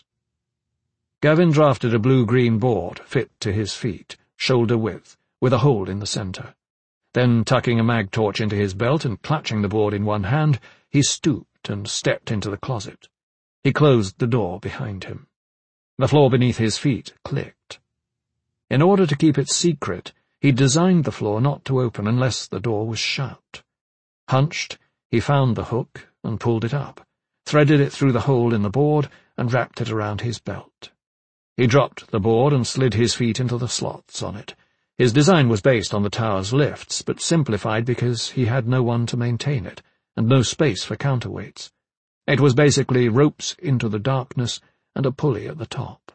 Gavin drafted a blue-green board fit to his feet, shoulder width, with a hole in the centre. Then, tucking a mag torch into his belt and clutching the board in one hand, he stooped and stepped into the closet. He closed the door behind him. The floor beneath his feet clicked. In order to keep it secret, he designed the floor not to open unless the door was shut. Hunched, he found the hook and pulled it up, threaded it through the hole in the board, and wrapped it around his belt. He dropped the board and slid his feet into the slots on it. His design was based on the tower's lifts, but simplified because he had no one to maintain it, and no space for counterweights. It was basically ropes into the darkness and a pulley at the top.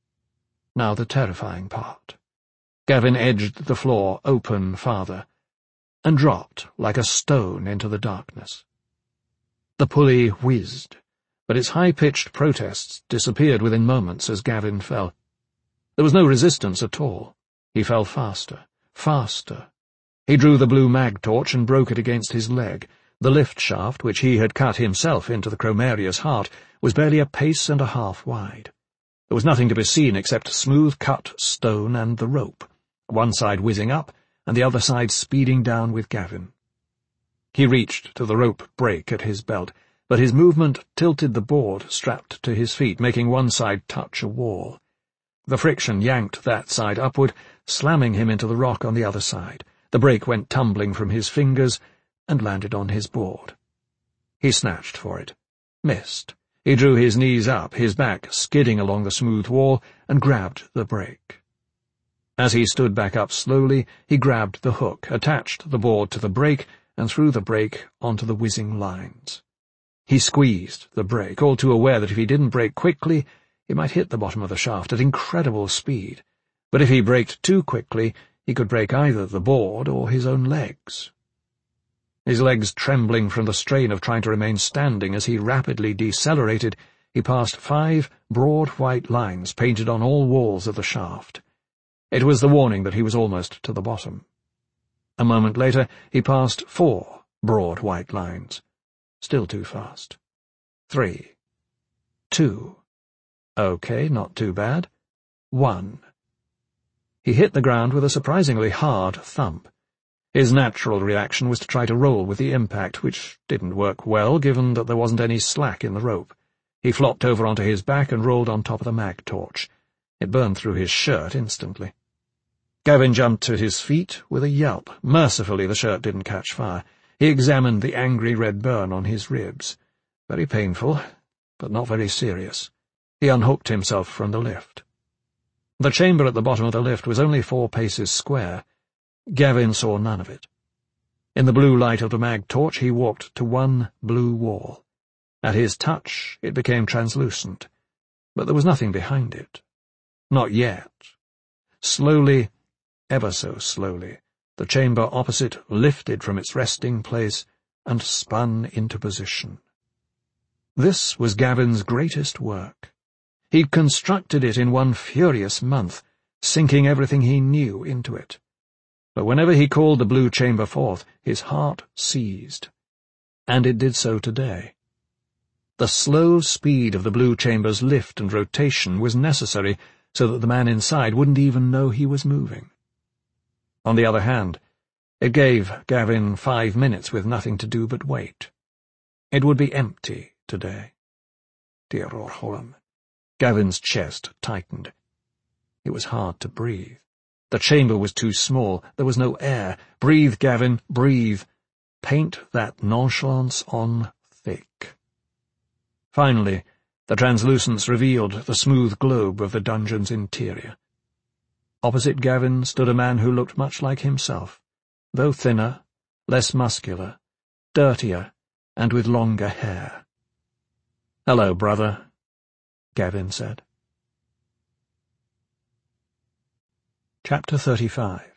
Now the terrifying part. Gavin edged the floor open farther, and dropped like a stone into the darkness. The pulley whizzed, but its high-pitched protests disappeared within moments as Gavin fell. There was no resistance at all. He fell faster, faster. He drew the blue mag torch and broke it against his leg. The lift shaft, which he had cut himself into the Chromaria's heart, was barely a pace and a half wide. There was nothing to be seen except smooth-cut stone and the rope, one side whizzing up, and the other side speeding down with Gavin. He reached to the rope break at his belt, but his movement tilted the board strapped to his feet, making one side touch a wall. The friction yanked that side upward, slamming him into the rock on the other side. The brake went tumbling from his fingers and landed on his board. He snatched for it. Missed. He drew his knees up, his back skidding along the smooth wall, and grabbed the brake. As he stood back up slowly, he grabbed the hook, attached the board to the brake, and threw the brake onto the whizzing lines. He squeezed the brake, all too aware that if he didn't brake quickly, he might hit the bottom of the shaft at incredible speed. But if he braked too quickly, he could break either the board or his own legs. His legs trembling from the strain of trying to remain standing as he rapidly decelerated, he passed five broad white lines painted on all walls of the shaft. It was the warning that he was almost to the bottom. A moment later, he passed four broad white lines. Still too fast. Three. Two. Okay, not too bad. One. He hit the ground with a surprisingly hard thump. His natural reaction was to try to roll with the impact, which didn't work well, given that there wasn't any slack in the rope. He flopped over onto his back and rolled on top of the mag torch. It burned through his shirt instantly. Gavin jumped to his feet with a yelp. Mercifully, the shirt didn't catch fire. He examined the angry red burn on his ribs. Very painful, but not very serious. He unhooked himself from the lift. The chamber at the bottom of the lift was only four paces square. Gavin saw none of it. In the blue light of the mag torch, he walked to one blue wall. At his touch, it became translucent, but there was nothing behind it. Not yet. Slowly, ever so slowly, the chamber opposite lifted from its resting place and spun into position. This was Gavin's greatest work. He'd constructed it in one furious month, sinking everything he knew into it. But whenever he called the blue chamber forth, his heart seized. And it did so today. The slow speed of the blue chamber's lift and rotation was necessary so that the man inside wouldn't even know he was moving. On the other hand, it gave Gavin five minutes with nothing to do but wait. It would be empty today. Dear Orholam. Gavin's chest tightened. It was hard to breathe. The chamber was too small. There was no air. Breathe, Gavin, breathe. Paint that nonchalance on thick. Finally, the translucence revealed the smooth globe of the dungeon's interior. Opposite Gavin stood a man who looked much like himself, though thinner, less muscular, dirtier, and with longer hair. "Hello, brother," Gavin said. Chapter thirty-five.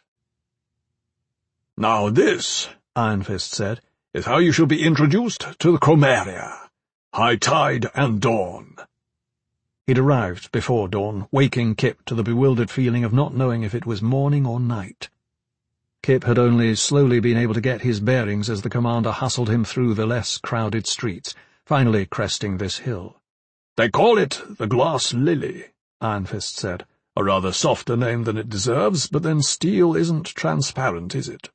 "Now this," Iron Fist said, "is how you shall be introduced to the Chromaria. High tide and dawn." He'd arrived before dawn, waking Kip to the bewildered feeling of not knowing if it was morning or night. Kip had only slowly been able to get his bearings as the commander hustled him through the less crowded streets, finally cresting this hill. "They call it the Glass Lily," Iron Fist said. "A rather softer name than it deserves, but then steel isn't transparent, is it?"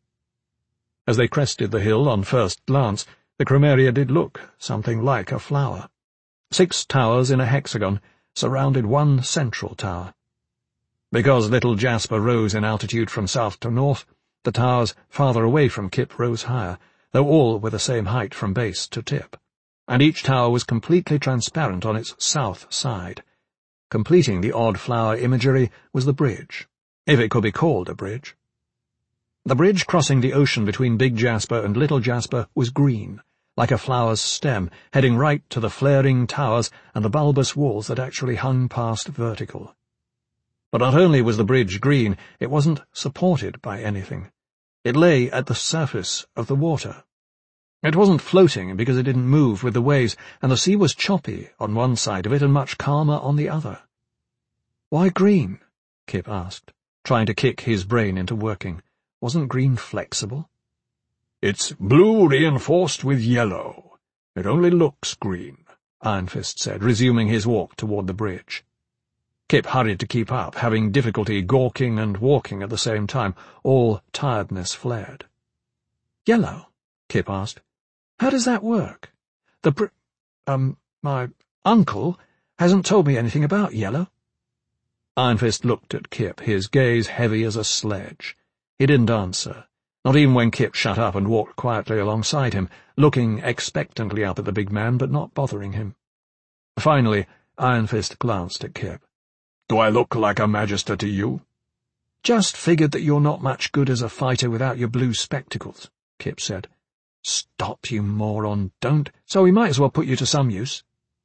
As they crested the hill, on first glance, the Chromaria did look something like a flower. Six towers in a hexagon surrounded one central tower. Because Little Jasper rose in altitude from south to north, the towers farther away from Kip rose higher, though all were the same height from base to tip, and each tower was completely transparent on its south side. Completing the odd flower imagery was the bridge, if it could be called a bridge. The bridge crossing the ocean between Big Jasper and Little Jasper was green, like a flower's stem, heading right to the flaring towers and the bulbous walls that actually hung past vertical. But not only was the bridge green, it wasn't supported by anything. It lay at the surface of the water. It wasn't floating because it didn't move with the waves, and the sea was choppy on one side of it and much calmer on the other. "Why green?" Kip asked, trying to kick his brain into working. Wasn't green flexible? "It's blue reinforced with yellow. It only looks green," Iron Fist said, resuming his walk toward the bridge. Kip hurried to keep up, having difficulty gawking and walking at the same time. All tiredness flared. "Yellow?" Kip asked. "How does that work? The br- um, my uncle hasn't told me anything about yellow." Iron Fist looked at Kip, his gaze heavy as a sledge. He didn't answer, not even when Kip shut up and walked quietly alongside him, looking expectantly up at the big man but not bothering him. Finally, Iron Fist glanced at Kip. "Do I look like a magister to you?" "Just figured that you're not much good as a fighter without your blue spectacles," Kip said. "Stop, you moron, don't, so we might as well put you to some use."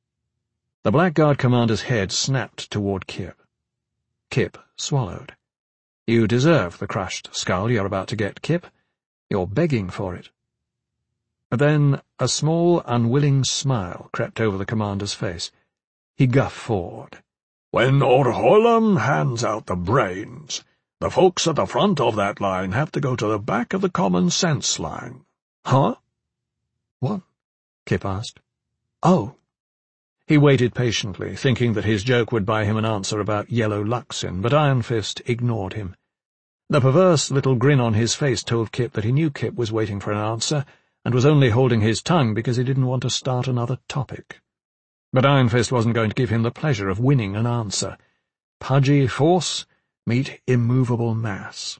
The Blackguard commander's head snapped toward Kip. Kip swallowed. "You deserve the crushed skull you're about to get, Kip. You're begging for it." But then a small, unwilling smile crept over the commander's face. He guffawed. "When Orholam hands out the brains, the folks at the front of that line have to go to the back of the common sense line." "Huh? What?" Kip asked. "Oh." He waited patiently, thinking that his joke would buy him an answer about yellow Luxin, but Iron Fist ignored him. The perverse little grin on his face told Kip that he knew Kip was waiting for an answer, and was only holding his tongue because he didn't want to start another topic. But Iron Fist wasn't going to give him the pleasure of winning an answer. Pudgy force meet immovable mass.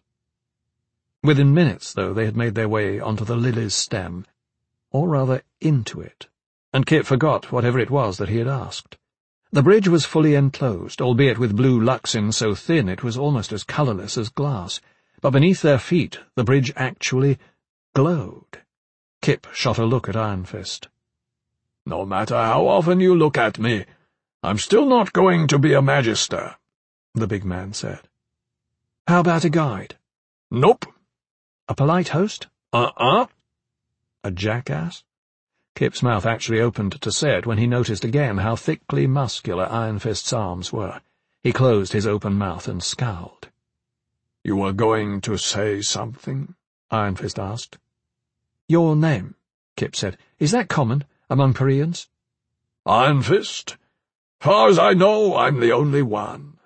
Within minutes, though, they had made their way onto the lily's stem, or rather into it, and Kip forgot whatever it was that he had asked. The bridge was fully enclosed, albeit with blue Luxin so thin it was almost as colourless as glass, but beneath their feet the bridge actually glowed. Kip shot a look at Iron Fist. "No matter how often you look at me, I'm still not going to be a magister," the big man said. "How about a guide?" "Nope." "A polite host?" Uh-uh. "A jackass?" Kip's mouth actually opened to say it when he noticed again how thickly muscular Iron Fist's arms were. He closed his open mouth and scowled. "You were going to say something?" Iron Fist asked. "Your name," Kip said. "Is that common among Parians?" "Iron Fist? Far as I know, I'm the only one.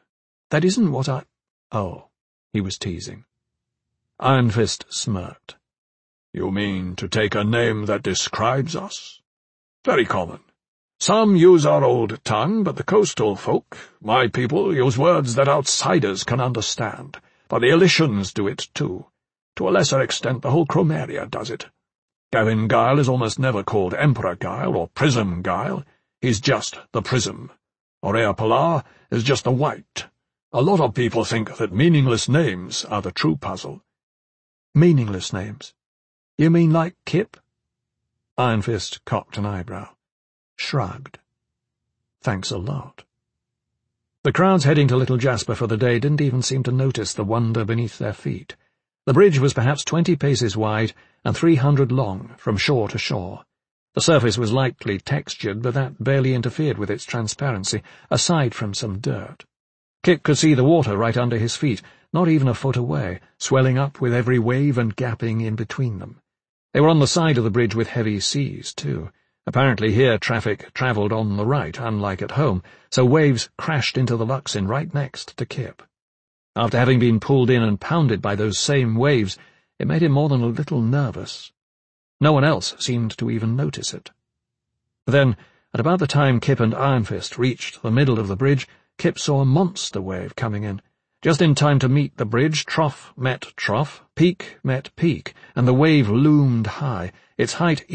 That isn't what I— Oh, he was teasing. Iron Fist smirked. You mean to take a name that describes us? Very common. Some use our old tongue, but the coastal folk, my people, use words that outsiders can understand. But the Elysians do it too. To a lesser extent, the whole Chromeria does it. Gavin Gyle is almost never called Emperor Gyle or Prism Gyle. He's just the Prism. Aurea Polar is just the White. A lot of people think that meaningless names are the true puzzle. Meaningless names? You mean like Kip? Iron Fist cocked an eyebrow. Shrugged. Thanks a lot. The crowds heading to Little Jasper for the day didn't even seem to notice the wonder beneath their feet. The bridge was perhaps twenty paces wide and three hundred long, from shore to shore. The surface was lightly textured, but that barely interfered with its transparency, aside from some dirt. Kip could see the water right under his feet, not even a foot away, swelling up with every wave and gapping in between them. They were on the side of the bridge with heavy seas, too. Apparently here traffic travelled on the right, unlike at home, so waves crashed into the Luxin right next to Kip. After having been pulled in and pounded by those same waves, it made him more than a little nervous. No one else seemed to even notice it. Then, at about the time Kip and Iron Fist reached the middle of the bridge, Kip saw a monster wave coming in. Just in time to meet the bridge, trough met trough, peak met peak, and the wave loomed high, its height